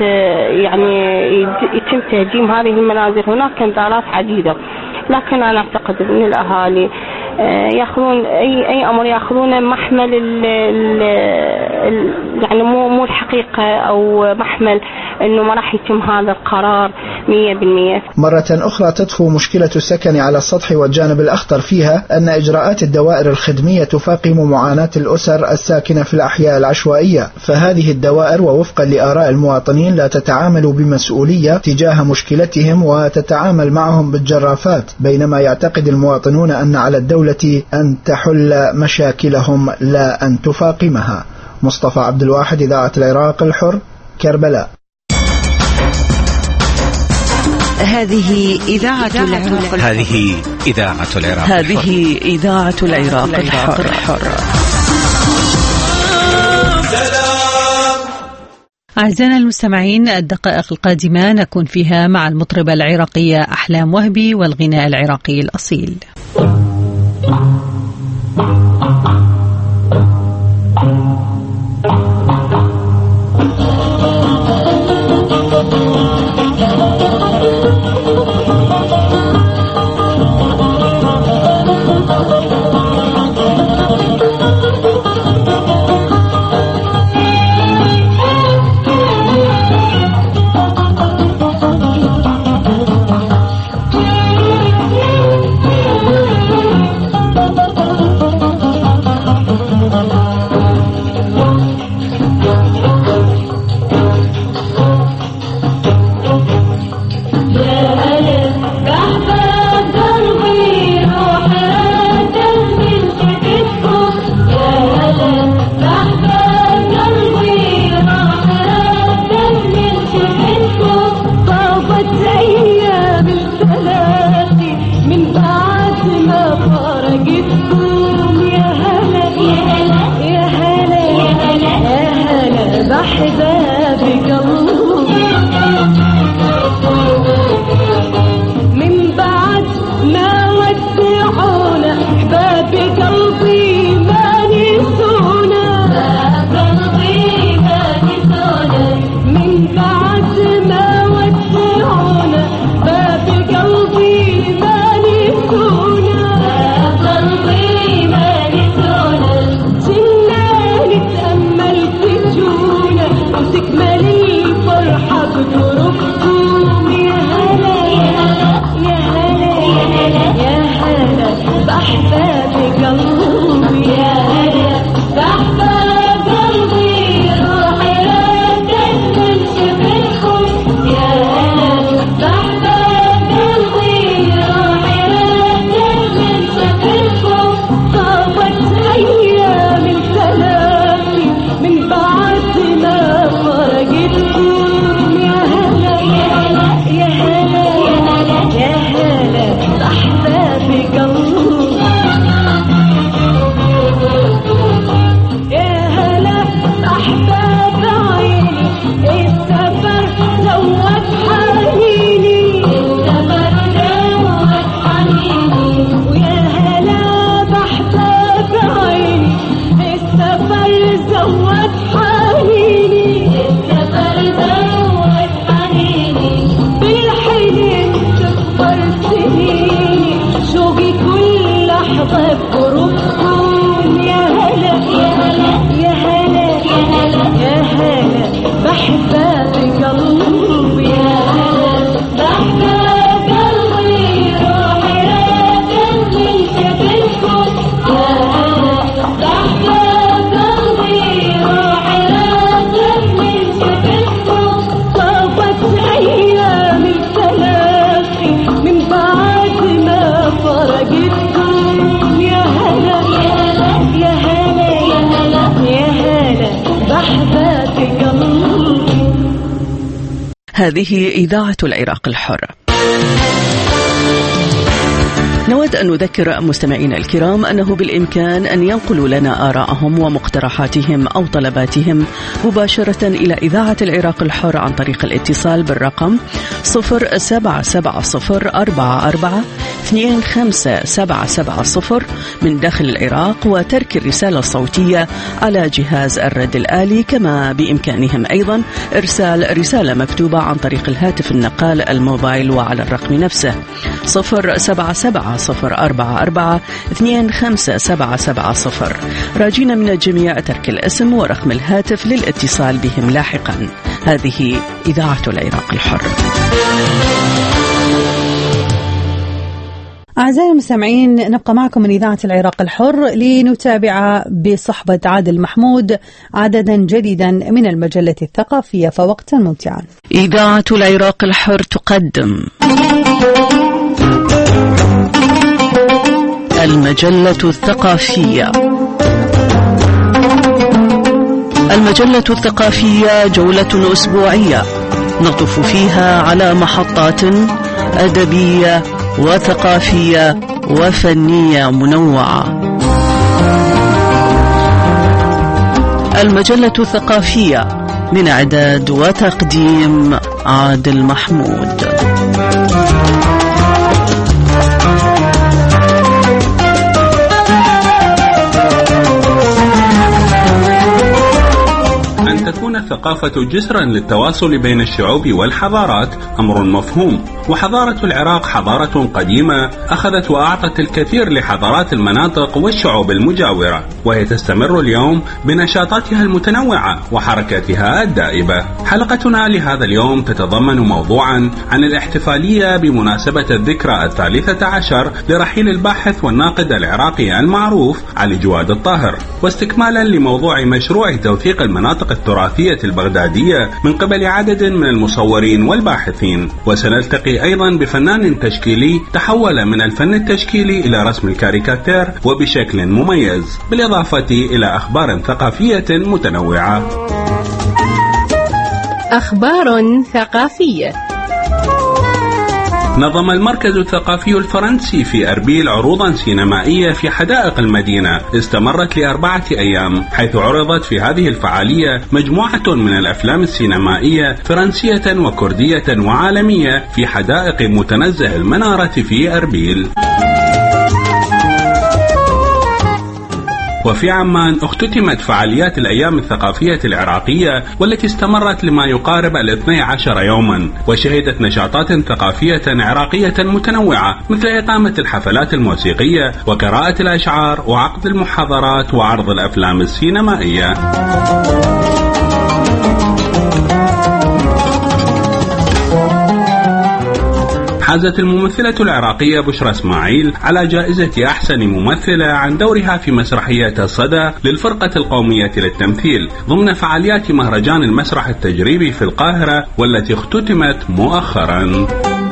S25: يعني يتم تهديم هذه المنازل. هناك انذارات عديدة، لكن أنا أعتقد أن الأهالي يأخذون أي أي أمر يأخذونه محمل ال ال يعني مو مو الحقيقة أو محمل إنه ما راح يتم هذا القرار مية بالمية.
S5: مرة أخرى تطفو مشكلة السكن على السطح، والجانب الأخطر فيها أن إجراءات الدوائر الخدمية تفاقم معاناة الأسر الساكنة في الأحياء العشوائية. فهذه الدوائر ووفقا لآراء المواطنين لا تتعامل بمسؤولية تجاه مشكلتهم وتتعامل معهم بالجرافات، بينما يعتقد المواطنون أن على الدولة أن تحل مشاكلهم لا أن تفاقمها. مصطفى عبد الواحد، إذاعة العراق الحر، كربلاء.
S11: هذه إذاعة العراق الحر.
S2: هذه إذاعة العراق
S11: هذه إذاعة العراق الحر.
S1: أعزائنا المستمعين، الدقائق القادمة نكون فيها مع المطربة العراقية أحلام وهبي والغناء العراقي الأصيل.
S12: Oh
S11: هذه إذاعة العراق الحر. نود أن نذكر مستمعينا الكرام أنه بالإمكان أن ينقلوا لنا آراءهم ومقترحاتهم أو طلباتهم مباشرة إلى إذاعة العراق الحر عن طريق الاتصال بالرقم صفر سبعة سبعة صفر أربعة أربعة اثنين خمسة سبعة سبعة صفر من داخل العراق وترك الرسالة الصوتية على جهاز الرد الآلي، كما بإمكانهم أيضا إرسال رسالة مكتوبة عن طريق الهاتف النقال الموبايل وعلى الرقم نفسه صفر سبعة سبعة صفر أربعة أربعة اثنين خمسة سبعة سبعة صفر. راجين من الجميع ترك الاسم ورقم الهاتف للاتصال بهم لاحقا. هذه إذاعة العراق الحر.
S1: أعزائي المستمعين، نبقى معكم من إذاعة العراق الحر لنتابع بصحبة عادل محمود عددا جديدا من المجلة الثقافية، فوقتا ممتعا.
S11: إذاعة العراق الحر تقدم المجلة الثقافية. المجلة الثقافية جولة أسبوعية نطف فيها على محطات أدبية وثقافية وفنية منوعة. المجلة الثقافية من إعداد وتقديم عادل محمود.
S7: أن تكون الثقافة جسرا للتواصل بين الشعوب والحضارات أمر مفهوم، وحضارة العراق حضارة قديمة أخذت وأعطت الكثير لحضارات المناطق والشعوب المجاورة، وهي تستمر اليوم بنشاطاتها المتنوعة وحركاتها الدائبة. حلقتنا لهذا اليوم تتضمن موضوعا عن الاحتفالية بمناسبة الذكرى الثالثة عشر لرحيل الباحث والناقد العراقي المعروف علي جواد الطاهر، واستكمالا لموضوع مشروع توثيق المناطق التراثية البغدادية من قبل عدد من المصورين والباحثين. وسنلتقي أيضا بفنان تشكيلي تحول من الفن التشكيلي إلى رسم الكاريكاتير وبشكل مميز، بالإضافة إلى أخبار ثقافية متنوعة.
S8: أخبار ثقافية.
S7: نظم المركز الثقافي الفرنسي في أربيل عروضا سينمائية في حدائق المدينة استمرت لأربعة أيام، حيث عرضت في هذه الفعالية مجموعة من الأفلام السينمائية فرنسية وكردية وعالمية في حدائق متنزه المنارة في أربيل. وفي عمان اختتمت فعاليات الأيام الثقافية العراقية والتي استمرت لما يقارب الاثني عشر يوما، وشهدت نشاطات ثقافية عراقية متنوعة مثل إقامة الحفلات الموسيقية وقراءة الأشعار وعقد المحاضرات وعرض الأفلام السينمائية. حازت الممثلة العراقية بشرى اسماعيل على جائزة أحسن ممثلة عن دورها في مسرحية الصدى للفرقة القومية للتمثيل ضمن فعاليات مهرجان المسرح التجريبي في القاهرة والتي اختتمت مؤخرا.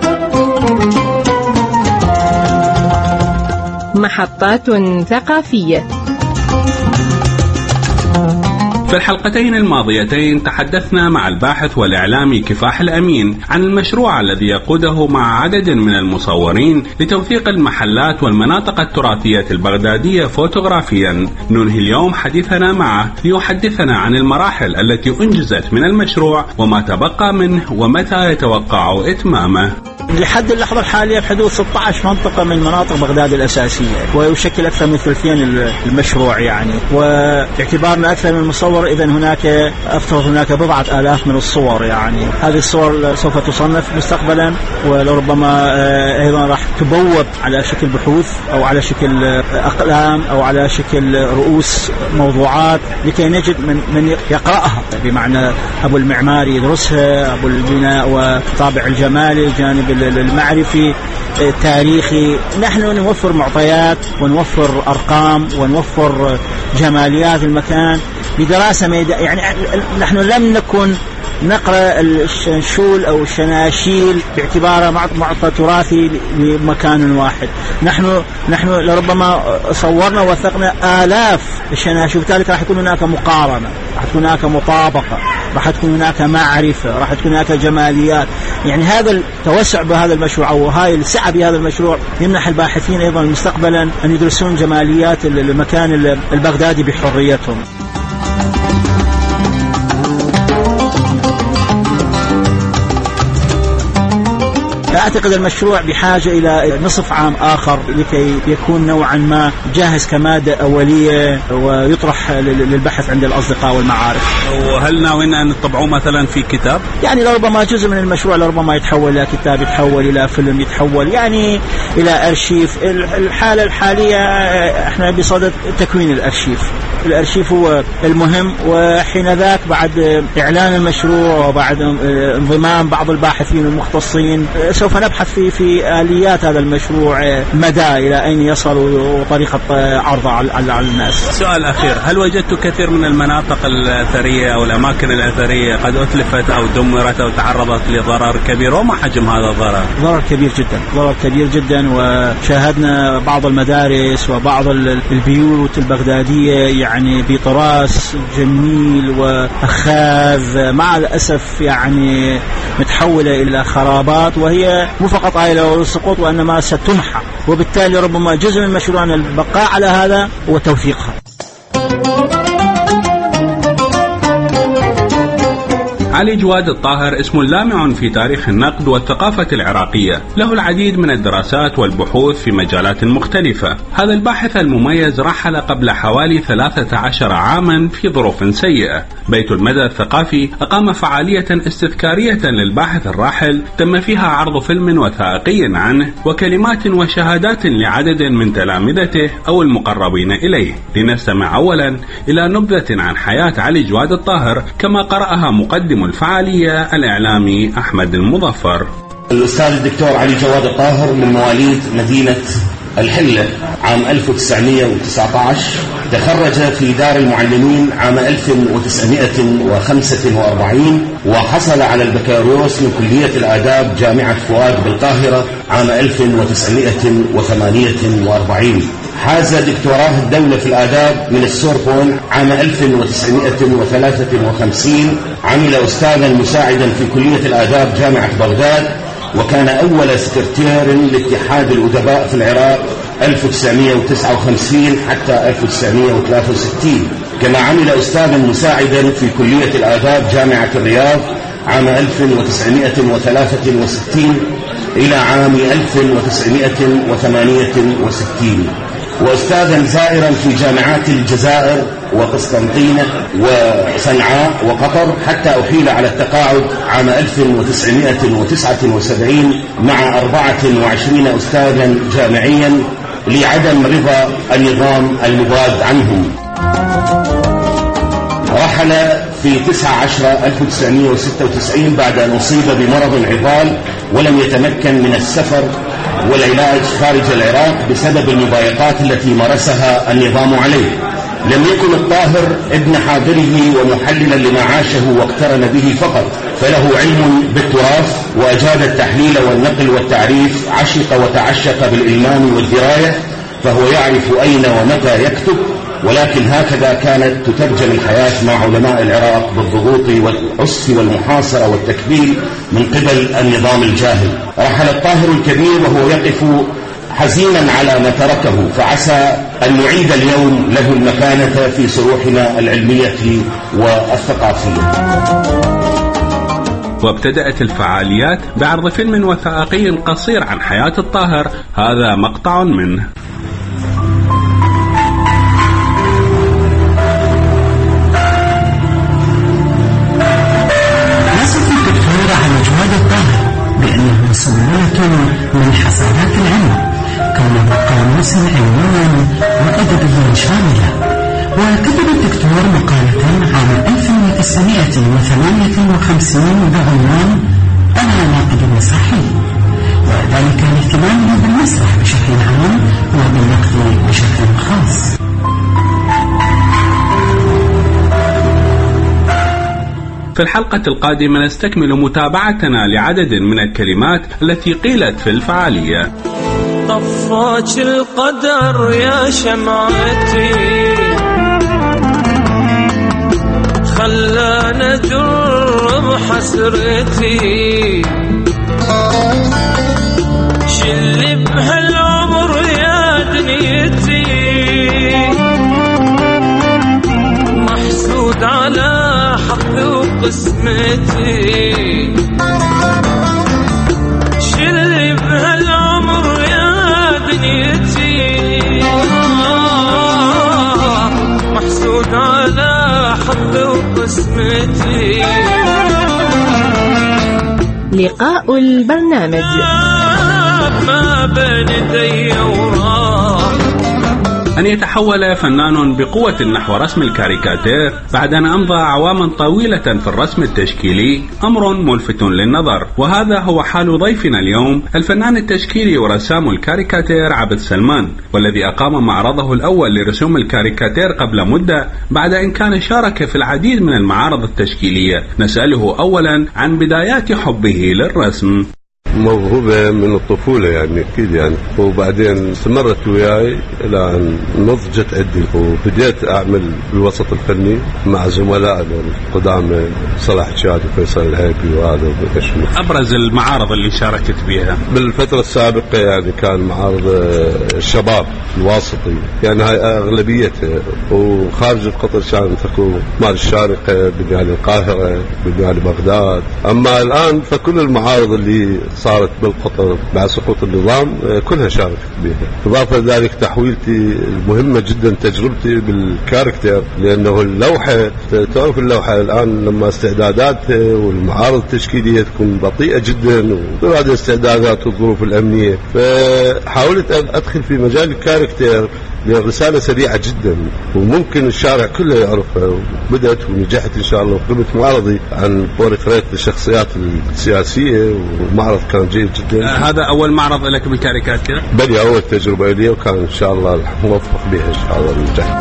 S8: محطات ثقافية.
S7: في الحلقتين الماضيتين تحدثنا مع الباحث والإعلامي كفاح الأمين عن المشروع الذي يقوده مع عدد من المصورين لتوثيق المحلات والمناطق التراثية البغدادية فوتوغرافيا. ننهي اليوم حديثنا معه ليحدثنا عن المراحل التي أنجزت من المشروع وما تبقى منه ومتى يتوقع إتمامه.
S9: لحد اللحظة الحالية بحدود ستة عشر منطقة من مناطق بغداد الأساسية، ويشكل أكثر من ثلثين المشروع يعني، واعتبارنا أكثر من مصور إذن هناك أفترض هناك بضعة آلاف من الصور. يعني هذه الصور سوف تصنف مستقبلا ولربما أيضا راح تبوب على شكل بحوث أو على شكل أقلام أو على شكل رؤوس موضوعات لكي نجد من, من يقرأها، بمعنى أبو المعماري يدرسها، أبو البناء وطابع الجمالي، الجانب المعرفي التاريخي. نحن نوفر معطيات ونوفر أرقام ونوفر جماليات المكان بدراسة ميدان. يعني نحن لم نكن نقرأ الشنشول أو الشناشيل باعتباره معطى تراثي لمكان واحد. نحن نحن لربما صورنا وثقنا آلاف الشناشيل، وبالتالي راح يكون هناك مقارنة، راح تكون هناك مطابقة، راح تكون هناك معرفة، راح تكون هناك جماليات. يعني هذا التوسع بهذا المشروع أو هاي السعة بهذا المشروع يمنح الباحثين أيضا مستقبلا أن يدرسون جماليات المكان البغدادي بحريتهم. أعتقد المشروع بحاجة إلى نصف عام آخر لكي يكون نوعا ما جاهز كمادة أولية ويطرح للبحث عند الأصدقاء والمعارف.
S7: وهل ناويين أن نطبعوه مثلا في كتاب؟
S9: يعني لربما جزء من المشروع لربما يتحول إلى كتاب، يتحول إلى فيلم، يتحول يعني إلى أرشيف. الحالة الحالية احنا بصدد تكوين الأرشيف. الأرشيف هو المهم، وحين ذاك بعد إعلان المشروع وبعد انضمام بعض الباحثين المختصين سوف نبحث في في آليات هذا المشروع، مدى إلى أين يصل وطريقة عرضه على الناس.
S7: سؤال أخير، هل وجدت كثير من المناطق الأثرية أو الأماكن الأثرية قد أتلفت أو دمرت أو تعرضت لضرر كبير؟ وما حجم هذا الضرر؟
S9: ضرر كبير جدا، ضرر كبير جدا. وشاهدنا بعض المدارس وبعض البيوت البغدادية يعني بطراس جميل وأخاذ، مع الأسف يعني متحولة إلى خرابات، وهي مو فقط عائلة والسقوط وإنما ستمحى. وبالتالي ربما جزء من مشروعنا البقاء على هذا وتوثيقها.
S7: علي جواد الطاهر اسم لامع في تاريخ النقد والثقافة العراقية، له العديد من الدراسات والبحوث في مجالات مختلفة. هذا الباحث المميز رحل قبل حوالي ثلاثة عشر عاما في ظروف سيئة. بيت المدى الثقافي أقام فعالية استذكارية للباحث الراحل تم فيها عرض فيلم وثائقي عنه وكلمات وشهادات لعدد من تلامذته أو المقربين إليه. لنستمع أولا إلى نبذة عن حياة علي جواد الطاهر كما قرأها مقدم الفعالية الإعلامي أحمد المظفر.
S10: الأستاذ الدكتور علي جواد الطاهر من مواليد مدينة الحلة عام ألف وتسعمئة وتسعة عشر، تخرج في دار المعلمين عام ألف وتسعمئة وخمسة وأربعين، وحصل على البكالوريوس من كلية الآداب جامعة فؤاد بالقاهرة عام ألف وتسعمئة وثمانية وأربعين. حاز دكتوراه الدولة في الآداب من السوربون عام ألف وتسعمئة وثلاثة وخمسين. عمل أستاذا مساعدا في كلية الآداب جامعة بغداد، وكان أول سكرتير لاتحاد الأدباء في العراق ألف وتسعمئة وتسعة وخمسين حتى ألف وتسعمئة وثلاثة وستين. كما عمل أستاذا مساعدا في كلية الآداب جامعة الرياض عام ألف وتسعمئة وثلاثة وستين إلى عام ألف وتسعمئة وثمانية وستين، وأستاذا زائرا في جامعات الجزائر وقسطنطينة وصنعاء وقطر، حتى أحيل على التقاعد عام ألف وتسعمئة وتسعة وسبعين مع أربعة وعشرين أستاذا جامعيا لعدم رضا النظام المباد عنهم. رحل في تسعة عشر ألف وتسعمئة وستة وتسعين بعد أن أصيب بمرض عضال، ولم يتمكن من السفر والعلاج خارج العراق بسبب المضايقات التي مارسها النظام عليه. لم يكن الطاهر ابن حاضره ومحللا لما عاشه واقترن به فقط، فله علم بالتراث وأجاد التحليل والنقل والتعريف، عشق وتعشق بالإلمام والدراية، فهو يعرف أين ومتى يكتب. ولكن هكذا كانت تترجم الحياة مع علماء العراق بالضغوط والعسف والمحاصرة والتكبيل من قبل النظام الجاهل. رحل الطاهر الكبير وهو يقف حزينا على ما تركه، فعسى أن نعيد اليوم له المكانة في صروحنا العلمية والثقافية.
S7: وابتدأت الفعاليات بعرض فيلم وثائقي قصير عن حياة الطاهر، هذا مقطع منه.
S13: بأنه صناعة من حصادات العلم، كونه قاموسا علميا وأدبيا شاملا. وكتب الدكتور مقالة عام ألف وتسعمئة وثمانية وخمسين بعنوان أنا ناقد مسرحي، وذلك لاهتمامه بالمسرح بشكل عام وبالنقد بشكل خاص.
S7: في الحلقة القادمة نستكمل متابعتنا لعدد من الكلمات التي قيلت في الفعالية.
S14: طفاك القدر يا شمعتي خلانا جرب حسرتي شلي بهالعمر يا دنيتي محسود على حظي وقسمتي شلي بهالعمر يا دنيتي محسود على حظي وقسمتي.
S8: لقاء البرنامج
S14: ما بين يدي وراح
S7: أن يتحول فنان بقوة نحو رسم الكاريكاتير بعد أن أمضى أعواما طويلة في الرسم التشكيلي أمر ملفت للنظر، وهذا هو حال ضيفنا اليوم الفنان التشكيلي ورسام الكاريكاتير عبد سلمان، والذي أقام معرضه الأول لرسوم الكاريكاتير قبل مدة بعد أن كان شارك في العديد من المعارض التشكيلية. نسأله أولا عن بدايات حبه للرسم.
S15: موهوبة من الطفولة يعني أكيد يعني، وبعدين استمرت وياي إلى أن نضجت عندي وبديت أعمل بالوسط الفني مع زملاء القدامى صلاح الشادي وفيصل الهيبي وهذا.
S7: أبرز المعارض اللي شاركت بها
S15: بالفترة السابقة يعني كان معارض الشباب الواسطي، يعني هاي أغلبيتها، وخارج القطر كان تكو مال الشارقة بنيان القاهرة بنيان بغداد. أما الآن فكل المعارض اللي صارت بالقطر بعد سقوط النظام كلها شاركت بها. إضافة ذلك تحويلتي المهمة جدا تجربتي بالكاركتر، لأنه اللوحة تعرف اللوحة الآن لما استعداداتها والمعارض التشكيلية تكون بطيئة جدا وهذه الاستعدادات والظروف الأمنية، فحاولت أدخل في مجال الكاركتر للرسالة سريعة جدا وممكن الشارع كله يعرفها، وبدأت ونجحت إن شاء الله. وقمت معرضي عن بورتريت الشخصيات السياسية ومعرض كان جيد جدا.
S7: آه هذا أول معرض لك بالكاريكاتير؟
S15: بلي أول تجربة لي، وكان إن شاء الله موفق بها إن شاء الله نجحت.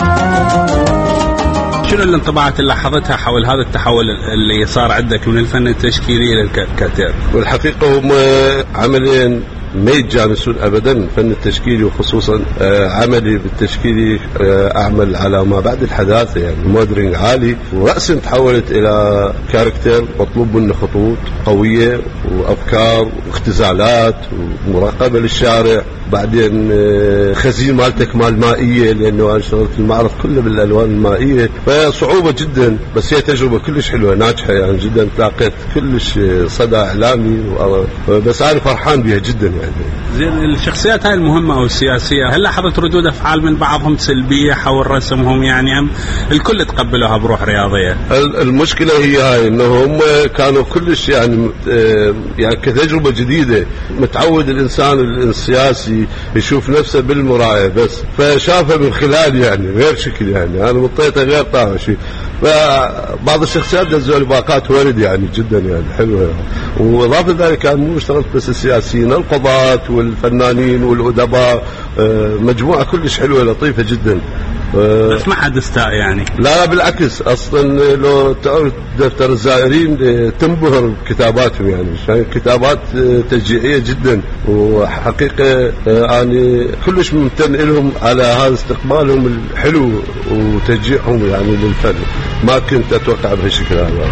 S7: شنو الانطباعات اللي لاحظتها حول هذا التحول اللي صار عندك من الفن التشكيلي للكاريكاتير؟
S15: والحقيقة هم عملين ما يتجانسون ابدا، الفن التشكيلي وخصوصا عملي بالتشكيلي اعمل على ما بعد الحداثه يعني مودرنج عالي، وراسا تحولت الى كاركتر مطلوب منه خطوط قويه وافكار واختزالات ومراقبه للشارع. بعدين خزين مالتك مال مائيه، لانه انا اشتغلت المعرض كله بالالوان المائيه، فصعوبه جدا، بس هي تجربه كلش حلوه ناجحه يعني جدا، تلاقيت كلش صدى اعلامي، بس انا فرحان بها جدا يعني.
S7: زين، الشخصيات هاي المهمة أو السياسية هل لاحظت ردود أفعال من بعضهم سلبية حول رسمهم يعني، أم الكل تقبلوها بروح رياضية؟
S15: المشكلة هي هاي إنه هم كانوا كلش يعني يعني كتجربة جديدة، متعود الإنسان السياسي يشوف نفسه بالمراية بس، فشافه من خلال يعني غير شكل يعني، أنا مطيته غير طاوشي. فبعض الشخصيات دزوا لي باقات ورد يعني جدا يعني حلوة. وإضافة ذلك كان مو اشتغلت بس السياسيين، القضاة والفنانين والأدباء، مجموعة كلش حلوة لطيفة جدا.
S7: بس ما حد استاء يعني؟
S15: لا بالعكس، أصلا لو تعرف دفتر الزائرين تنبهر كتاباتهم يعني، يعني كتابات تشجيعية جدا، وحقيقة أنا كلش ممتن لهم على هذا استقبالهم الحلو وتشجيعهم يعني للفن، ما كنت أتوقع بهالشكل هذا.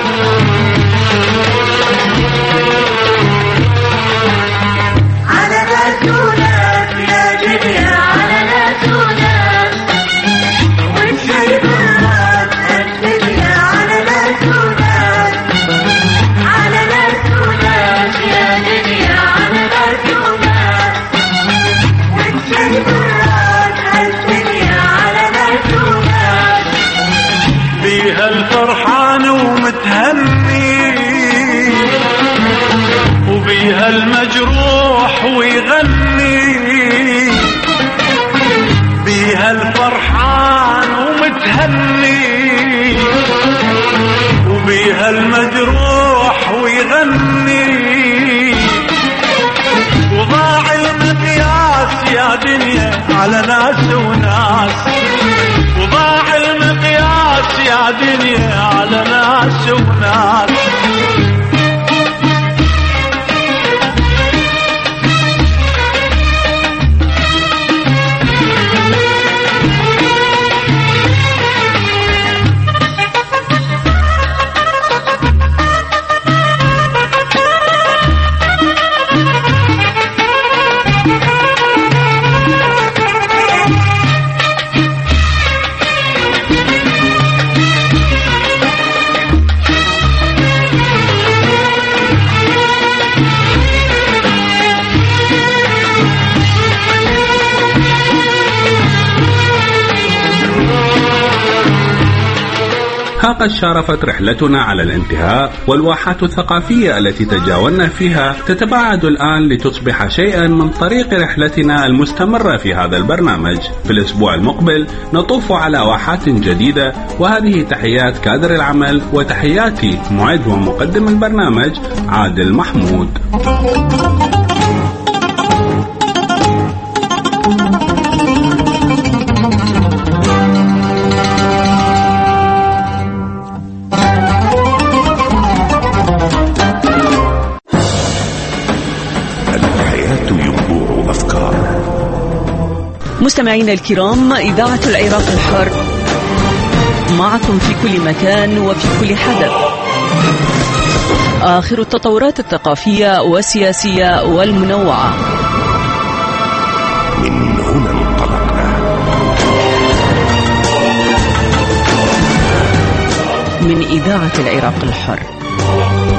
S14: المجروح ويغني بيها الفرحان ومتهني، وبيها المجروح ويغني، وضاع المقياس يا دنيا على ناس وناس، وضاع المقياس يا دنيا على ناس ناس وناس.
S7: ها قد شارفت رحلتنا على الانتهاء، والواحات الثقافية التي تجاولنا فيها تتباعد الآن لتصبح شيئا من طريق رحلتنا المستمرة في هذا البرنامج. في الأسبوع المقبل نطوف على واحات جديدة، وهذه تحيات كادر العمل وتحياتي معد ومقدم البرنامج عادل محمود.
S11: مستمعينا الكرام، إذاعة العراق الحر معكم في كل مكان وفي كل حدث. آخر التطورات الثقافية والسياسية والمنوعة.
S16: من هنا انطلقنا،
S11: من إذاعة العراق الحر.